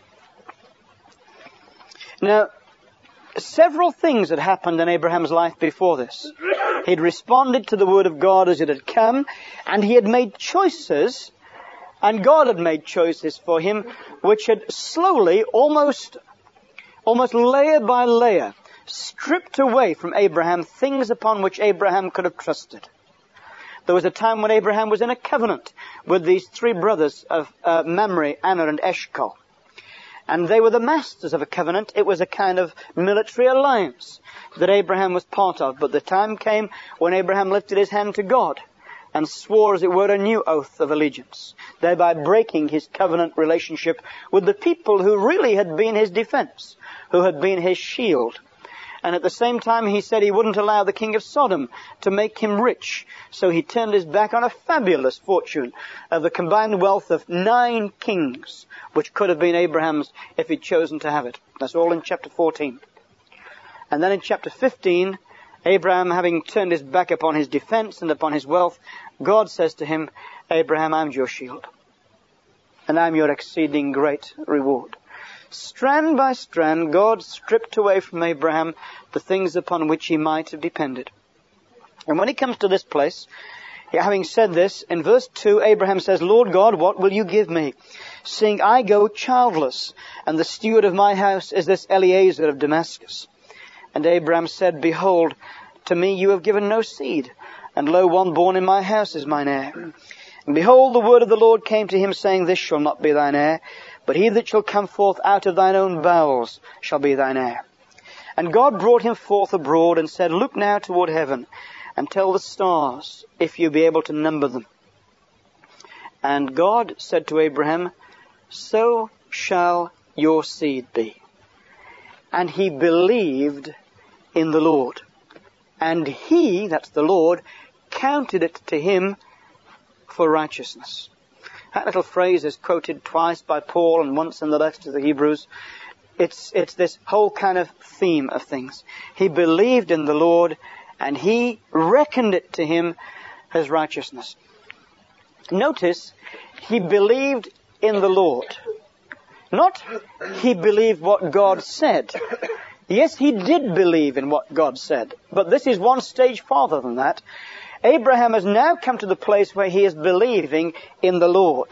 Now, several things had happened in Abraham's life before this. He'd responded to the word of God as it had come, and he had made choices, and God had made choices for him, which had slowly, almost layer by layer, stripped away from Abraham things upon which Abraham could have trusted. There was a time when Abraham was in a covenant with these three brothers of Mamre, Aner, and Eshcol. And they were the masters of a covenant. It was a kind of military alliance that Abraham was part of. But the time came when Abraham lifted his hand to God and swore, as it were, a new oath of allegiance, thereby breaking his covenant relationship with the people who really had been his defense, who had been his shield. And at the same time, he said he wouldn't allow the king of Sodom to make him rich. So he turned his back on a fabulous fortune of the combined wealth of 9 kings, which could have been Abraham's if he'd chosen to have it. That's all in chapter 14. And then in chapter 15, Abraham, having turned his back upon his defense and upon his wealth, God says to him, Abraham, I'm your shield, and I'm your exceeding great reward. Strand by strand, God stripped away from Abraham the things upon which he might have depended. And when he comes to this place, having said this, in verse 2, Abraham says, Lord God, what will you give me, seeing I go childless, and the steward of my house is this Eliezer of Damascus? And Abraham said, Behold, to me you have given no seed, and lo, one born in my house is mine heir. And behold, the word of the Lord came to him, saying, This shall not be thine heir, but he that shall come forth out of thine own bowels shall be thine heir. And God brought him forth abroad, and said, Look now toward heaven, and tell the stars, if you be able to number them. And God said to Abraham, So shall your seed be. And he believed in the Lord. And he, that's the Lord, counted it to him for righteousness. That little phrase is quoted twice by Paul and once in the letter to the Hebrews. It's this whole kind of theme of things. He believed in the Lord, and he reckoned it to him as righteousness. Notice, he believed in the Lord. Not he believed what God said. Yes, he did believe in what God said. But this is one stage farther than that. Abraham has now come to the place where he is believing in the Lord,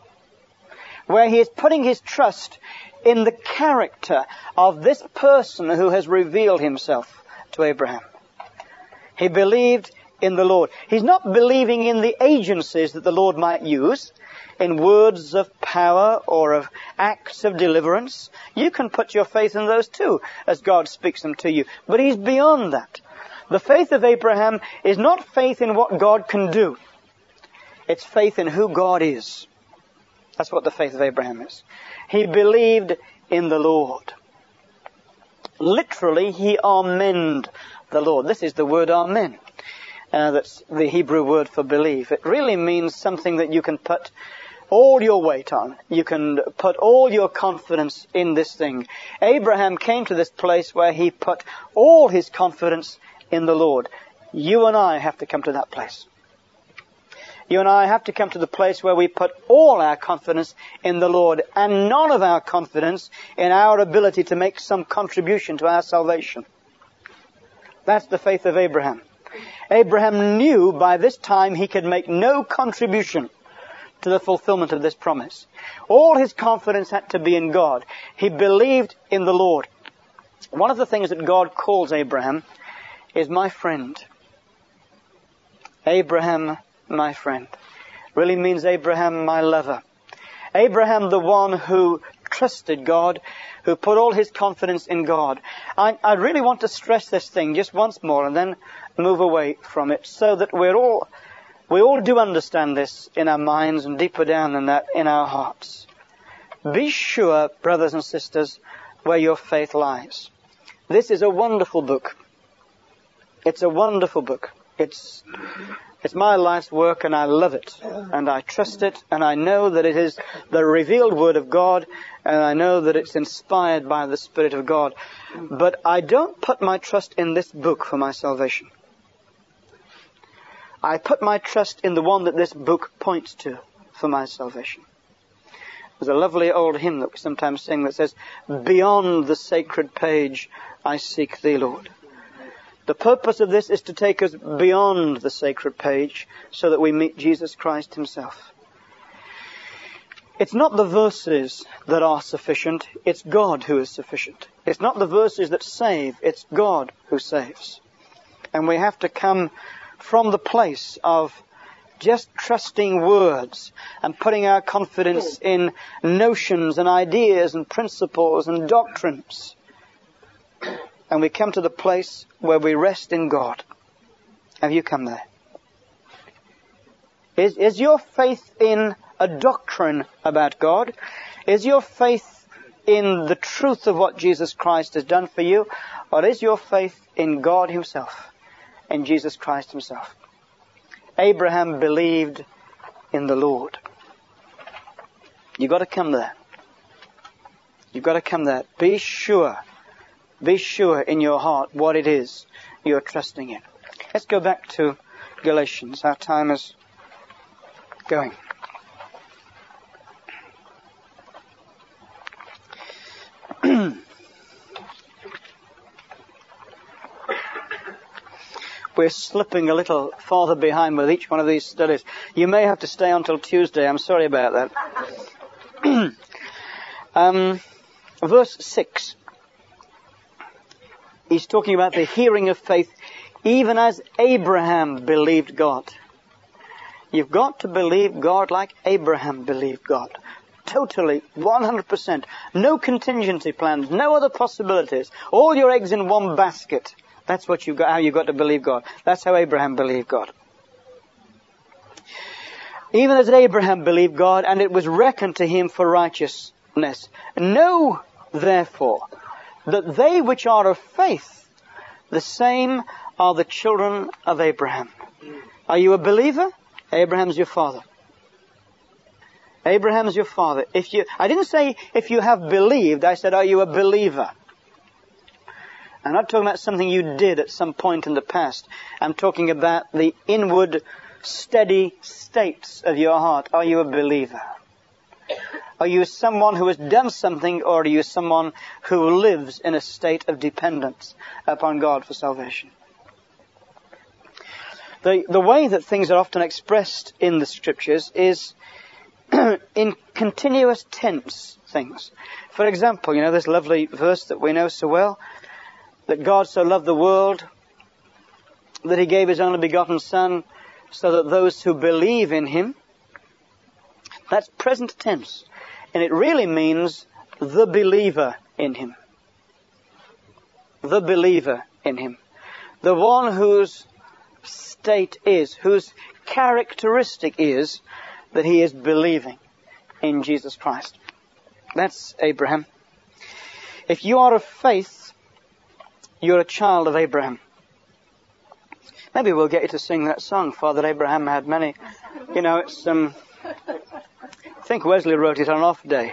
where he is putting his trust in the character of this person who has revealed himself to Abraham. He believed in the Lord. He's not believing in the agencies that the Lord might use, in words of power or of acts of deliverance. You can put your faith in those too, as God speaks them to you. But he's beyond that. The faith of Abraham is not faith in what God can do. It's faith in who God is. That's what the faith of Abraham is. He believed in the Lord. Literally, he amened the Lord. This is the word amen. That's the Hebrew word for believe. It really means something that you can put all your weight on. You can put all your confidence in this thing. Abraham came to this place where he put all his confidence in the Lord. You and I have to come to that place. You and I have to come to the place where we put all our confidence in the Lord and none of our confidence in our ability to make some contribution to our salvation. That's the faith of Abraham. Abraham knew by this time he could make no contribution to the fulfillment of this promise. All his confidence had to be in God. He believed in the Lord. One of the things that God calls Abraham is my friend. Abraham, my friend. Really means Abraham, my lover. Abraham, the one who trusted God, who put all his confidence in God. I really want to stress this thing just once more and then move away from it so that we all do understand this in our minds and deeper down than that in our hearts. Be sure, brothers and sisters, where your faith lies. This is a wonderful book. It's a wonderful book. It's my life's work and I love it and I trust it and I know that it is the revealed word of God and I know that it's inspired by the Spirit of God. But I don't put my trust in this book for my salvation. I put my trust in the one that this book points to for my salvation. There's a lovely old hymn that we sometimes sing that says, Beyond the sacred page I seek thee, Lord. The purpose of this is to take us beyond the sacred page so that we meet Jesus Christ himself. It's not the verses that are sufficient, it's God who is sufficient. It's not the verses that save, it's God who saves. And we have to come from the place of just trusting words and putting our confidence in notions and ideas and principles and doctrines. And we come to the place where we rest in God. Have you come there? Is your faith in a doctrine about God? Is your faith in the truth of what Jesus Christ has done for you? Or is your faith in God himself, in Jesus Christ himself? Abraham believed in the Lord. You've got to come there. You've got to come there. Be sure in your heart what it is you're trusting in. Let's go back to Galatians. Our time is going. We're slipping a little farther behind with each one of these studies. You may have to stay until Tuesday. I'm sorry about that. Verse 6. He's talking about the hearing of faith, even as Abraham believed God. You've got to believe God like Abraham believed God. Totally, 100%. No contingency plans, no other possibilities. All your eggs in one basket. That's what you've got, how you've got to believe God. That's how Abraham believed God. Even as Abraham believed God, and it was reckoned to him for righteousness. Know, therefore, that they which are of faith, the same are the children of Abraham. Are you a believer? Abraham's your father. Abraham's your father. I didn't say if you have believed, I said, are you a believer? I'm not talking about something you did at some point in the past. I'm talking about the inward, steady states of your heart. Are you a believer? Are you someone who has done something, or are you someone who lives in a state of dependence upon God for salvation? The way that things are often expressed in the Scriptures is in continuous tense things. For example, this lovely verse that we know so well, that God so loved the world that he gave his only begotten Son, so that those who believe in him, that's present tense. And it really means the believer in him. The believer in him. The one whose state is, whose characteristic is, that he is believing in Jesus Christ. That's Abraham. If you are of faith, you're a child of Abraham. Maybe we'll get you to sing that song, Father Abraham had many. It's, I think Wesley wrote it on an off day.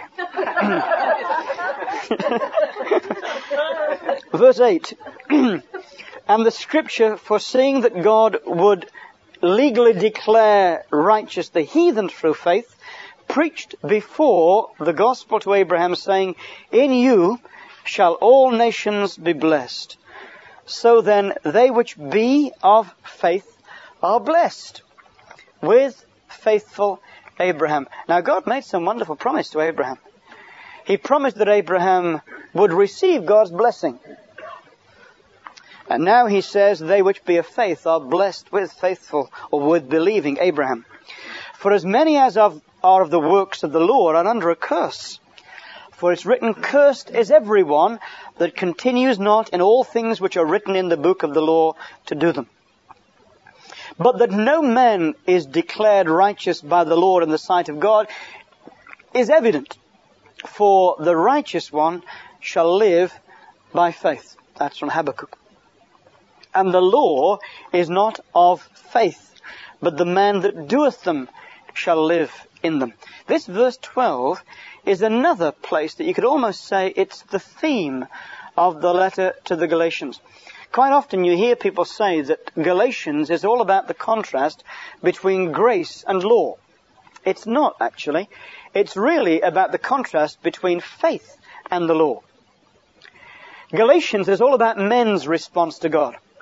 Verse 8. And the Scripture, foreseeing that God would legally declare righteous the heathen through faith, preached before the gospel to Abraham, saying, in you shall all nations be blessed. So then they which be of faith are blessed with faithful Abraham. Now God made some wonderful promise to Abraham. He promised that Abraham would receive God's blessing. And now he says, they which be of faith are blessed with faithful, or with believing Abraham. For as many as are of the works of the law are under a curse. For it's written, cursed is everyone that continues not in all things which are written in the book of the law to do them. But that no man is declared righteous by the Lord in the sight of God is evident. For the righteous one shall live by faith. That's from Habakkuk. And the law is not of faith, but the man that doeth them shall live in them. This verse 12 is another place that you could almost say it's the theme of the letter to the Galatians. Quite often you hear people say that Galatians is all about the contrast between grace and law. It's not, actually. It's really about the contrast between faith and the law. Galatians is all about men's response to God.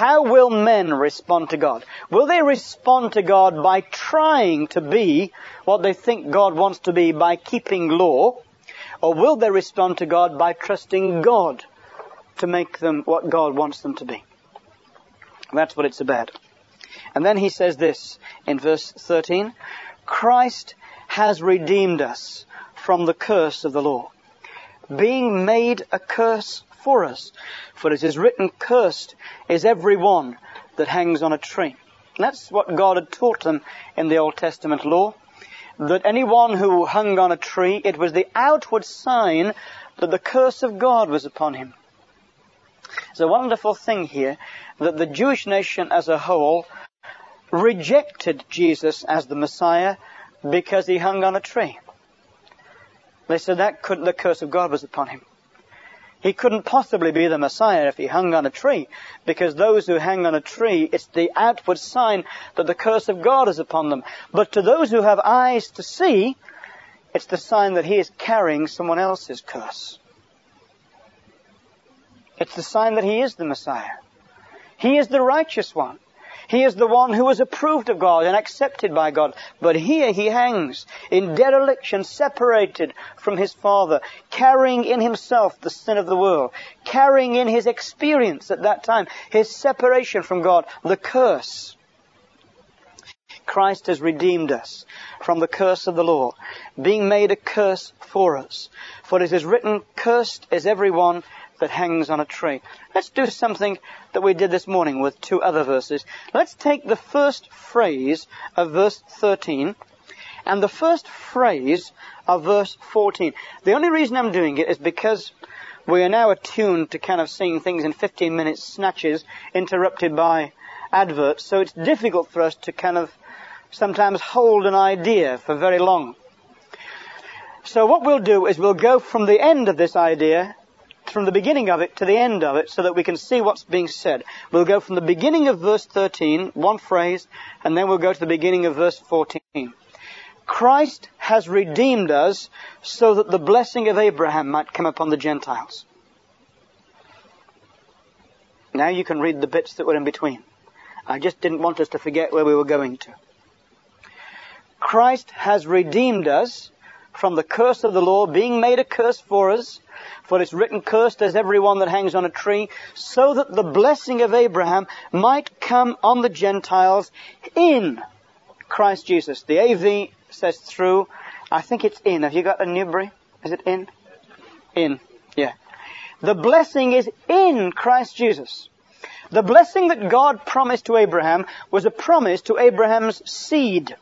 How will men respond to God? Will they respond to God by trying to be what they think God wants to be by keeping law? Or will they respond to God by trusting God to make them what God wants them to be? That's what it's about. And then he says this in verse 13, Christ has redeemed us from the curse of the law, being made a curse for us. For it is written, cursed is every one that hangs on a tree. And that's what God had taught them in the Old Testament law, that anyone who hung on a tree, it was the outward sign that the curse of God was upon him. It's a wonderful thing here that the Jewish nation as a whole rejected Jesus as the Messiah because he hung on a tree. They said the curse of God was upon him. He couldn't possibly be the Messiah if he hung on a tree, because those who hang on a tree, it's the outward sign that the curse of God is upon them. But to those who have eyes to see, it's the sign that he is carrying someone else's curse. It's the sign that he is the Messiah. He is the righteous one. He is the one who was approved of God and accepted by God. But here he hangs in dereliction, separated from his Father, carrying in himself the sin of the world, carrying in his experience at that time, his separation from God, the curse. Christ has redeemed us from the curse of the law, being made a curse for us. For it is written, cursed is every one that hangs on a tree. Let's do something that we did this morning with two other verses. Let's take the first phrase of verse 13 and the first phrase of verse 14. The only reason I'm doing it is because we are now attuned to kind of seeing things in 15-minute snatches interrupted by adverts, so it's difficult for us to kind of sometimes hold an idea for very long. So what we'll do is we'll go from the end of this idea, from the beginning of it to the end of it, so that we can see what's being said. We'll go from the beginning of verse 13, one phrase, and then we'll go to the beginning of verse 14. Christ has redeemed us so that the blessing of Abraham might come upon the Gentiles. Now you can read the bits that were in between. I just didn't want us to forget where we were going to. Christ has redeemed us from the curse of the law, being made a curse for us. For it's written, cursed is everyone that hangs on a tree, so that the blessing of Abraham might come on the Gentiles in Christ Jesus. The AV says through. I think it's in. Have you got a Newbury? Is it in? In. Yeah. The blessing is in Christ Jesus. The blessing that God promised to Abraham was a promise to Abraham's seed.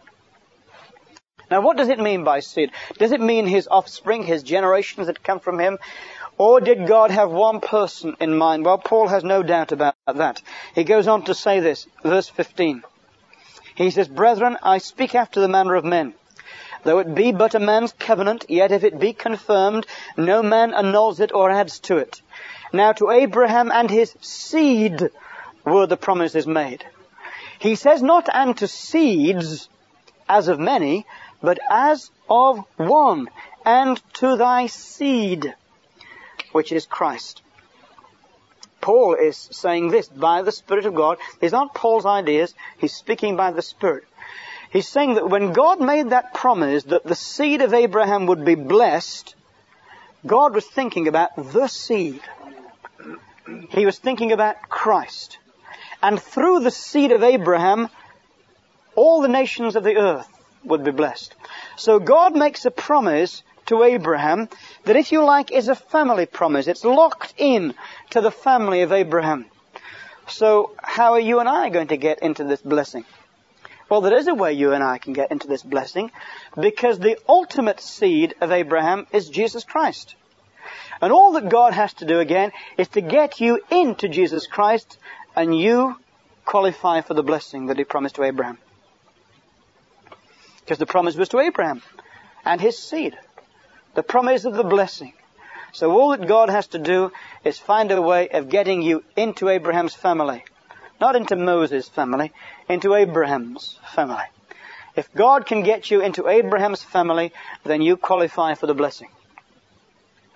Now, what does it mean by seed? Does it mean his offspring, his generations that come from him? Or did God have one person in mind? Well, Paul has no doubt about that. He goes on to say this, verse 15. He says, Brethren, I speak after the manner of men. Though it be but a man's covenant, yet if it be confirmed, no man annuls it or adds to it. Now to Abraham and his seed were the promises made. He says not unto seeds as of many, but as of one, and to thy seed, which is Christ. Paul is saying this by the Spirit of God. These aren't Paul's ideas. He's speaking by the Spirit. He's saying that when God made that promise that the seed of Abraham would be blessed, God was thinking about the seed. He was thinking about Christ. And through the seed of Abraham, all the nations of the earth would be blessed. So God makes a promise to Abraham that, if you like, is a family promise. It's locked in to the family of Abraham. So how are you and I going to get into this blessing? Well, there is a way you and I can get into this blessing, because the ultimate seed of Abraham is Jesus Christ. And all that God has to do again is to get you into Jesus Christ, and you qualify for the blessing that he promised to Abraham. Because the promise was to Abraham and his seed. The promise of the blessing. So all that God has to do is find a way of getting you into Abraham's family. Not into Moses' family, into Abraham's family. If God can get you into Abraham's family, then you qualify for the blessing.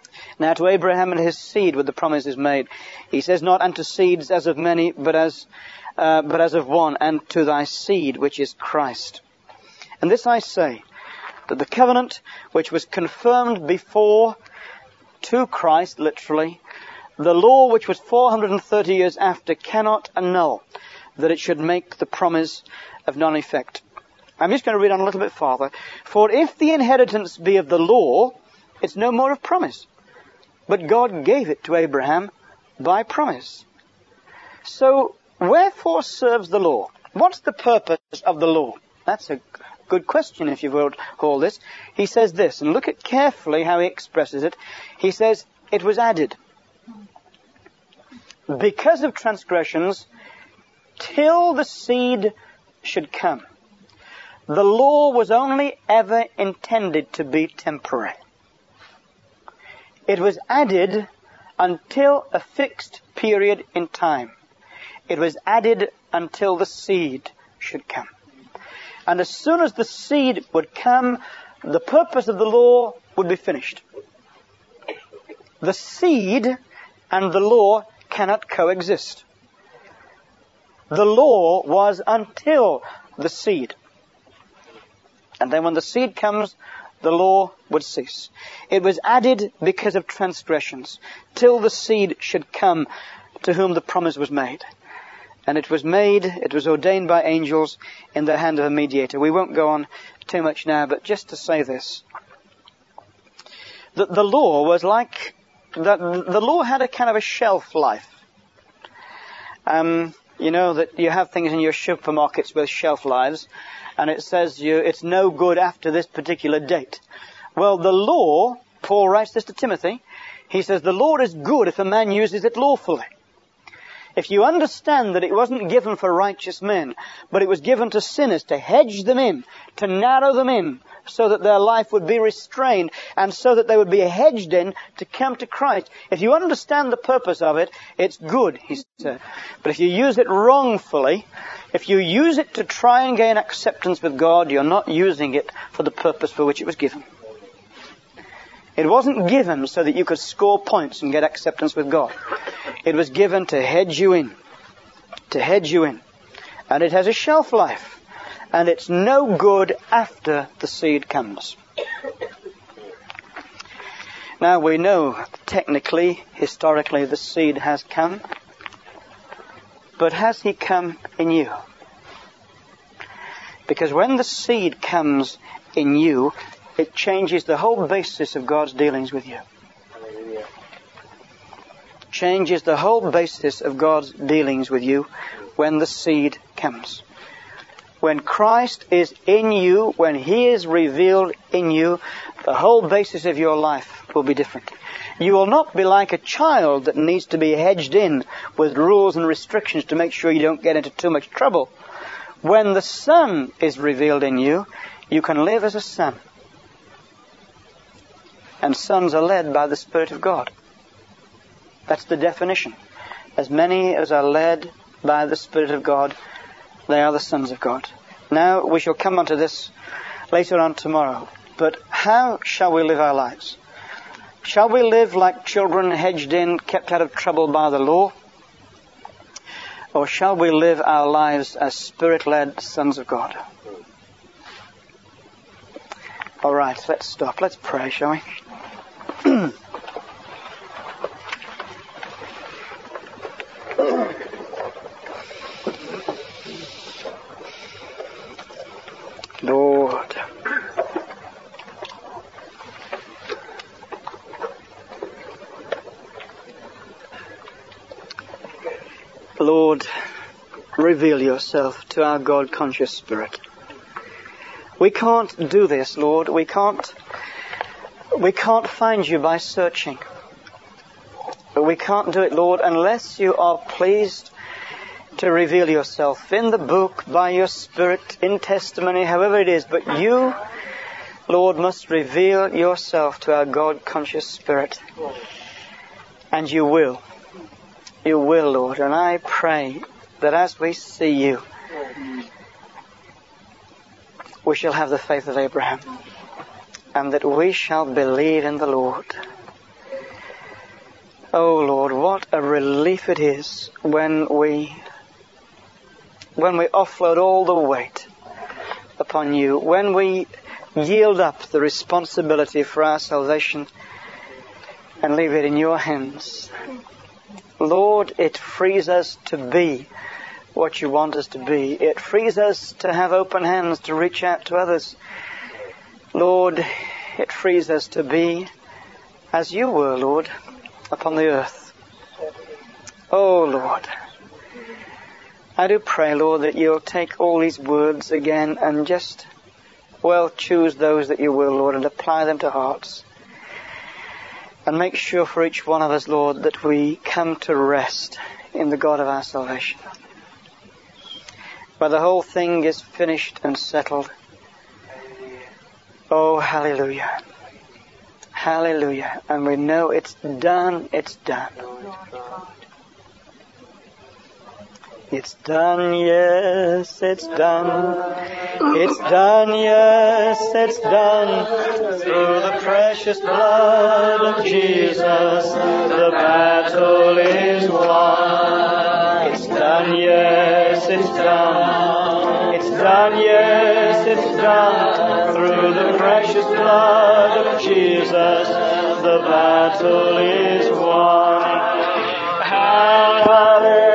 Now to Abraham and his seed were the promises made. He says, not unto seeds as of many, but as of one, and to thy seed, which is Christ. And this I say, that the covenant which was confirmed before to Christ, literally, the law which was 430 years after cannot annul, that it should make the promise of none effect. I'm just going to read on a little bit farther. For if the inheritance be of the law, it's no more of promise. But God gave it to Abraham by promise. So, wherefore serves the law? What's the purpose of the law? That's a good question, if you will call this. He says this, and look at carefully how he expresses it. He says, it was added because of transgressions till the seed should come. The law was only ever intended to be temporary. It was added until a fixed period in time. It was added until the seed should come. And as soon as the seed would come, the purpose of the law would be finished. The seed and the law cannot coexist. The law was until the seed. And then when the seed comes, the law would cease. It was added because of transgressions, till the seed should come to whom the promise was made. And it was made, it was ordained by angels in the hand of a mediator. We won't go on too much now, but just to say this. The law was like, the law had a kind of a shelf life. You know that you have things in your supermarkets with shelf lives, and it says it's no good after this particular date. Well, the law, Paul writes this to Timothy, he says the law is good if a man uses it lawfully. If you understand that it wasn't given for righteous men, but it was given to sinners to hedge them in, to narrow them in, so that their life would be restrained, and so that they would be hedged in to come to Christ. If you understand the purpose of it, it's good, he said. But if you use it wrongfully, if you use it to try and gain acceptance with God, you're not using it for the purpose for which it was given. It wasn't given so that you could score points and get acceptance with God. It was given to hedge you in. To hedge you in. And it has a shelf life. And it's no good after the seed comes. Now we know, technically, historically, the seed has come. But has he come in you? Because when the seed comes in you, it changes the whole basis of God's dealings with you. Hallelujah. Changes the whole basis of God's dealings with you when the seed comes. When Christ is in you, when he is revealed in you, the whole basis of your life will be different. You will not be like a child that needs to be hedged in with rules and restrictions to make sure you don't get into too much trouble. When the Son is revealed in you, you can live as a son. And sons are led by the Spirit of God. That's the definition. As many as are led by the Spirit of God, they are the sons of God. Now, we shall come on to this later on tomorrow. But how shall we live our lives? Shall we live like children hedged in, kept out of trouble by the law? Or shall we live our lives as Spirit-led sons of God? All right, let's stop. Let's pray, shall we? Lord, Lord, reveal yourself to our God-conscious spirit. We can't do this, Lord. We can't find you by searching. But we can't do it, Lord, unless you are pleased to reveal yourself in the book, by your Spirit, in testimony, however it is. But you, Lord, must reveal yourself to our God-conscious spirit. And you will. You will, Lord. And I pray that as we see you, we shall have the faith of Abraham. And that we shall believe in the Lord. Oh Lord, what a relief it is when we offload all the weight upon you, when we yield up the responsibility for our salvation and leave it in your hands. Lord, it frees us to be what you want us to be. It frees us to have open hands to reach out to others. Lord, it frees us to be as you were, Lord, upon the earth. Oh, Lord, I do pray, Lord, that you'll take all these words again and just, choose those that you will, Lord, and apply them to hearts. And make sure for each one of us, Lord, that we come to rest in the God of our salvation, where the whole thing is finished and settled. Oh, hallelujah. Hallelujah. And we know it's done, it's done. It's done, yes, it's done. It's done, yes, it's done. Through the precious blood of Jesus, the battle is won. It's done, yes, it's done. It's done, yes, it's done. Through the precious blood of Jesus, the battle is won. Hallelujah.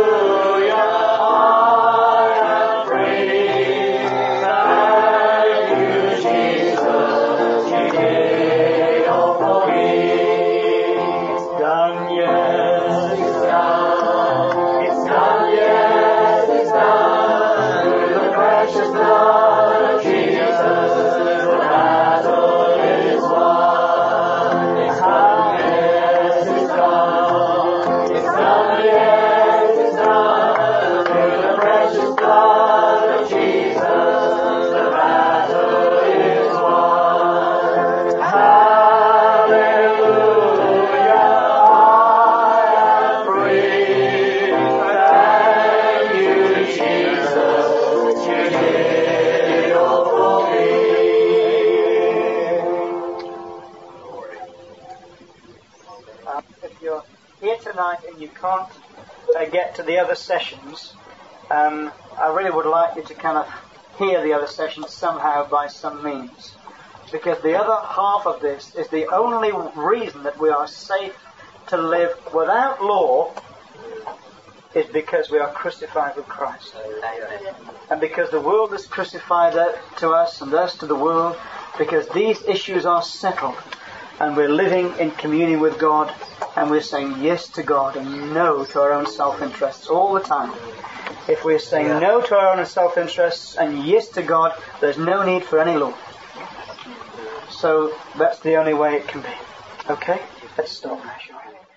And you can't get to the other sessions, I really would like you to kind of hear the other sessions somehow by some means, because the other half of this is the only reason that we are safe to live without law is because we are crucified with Christ. And because the world is crucified to us and us to the world, because these issues are settled and we're living in communion with God, and we're saying yes to God and no to our own self-interests all the time. If we're saying no to our own self-interests and yes to God, there's no need for any law. So that's the only way it can be. Okay? Let's stop now, shall we?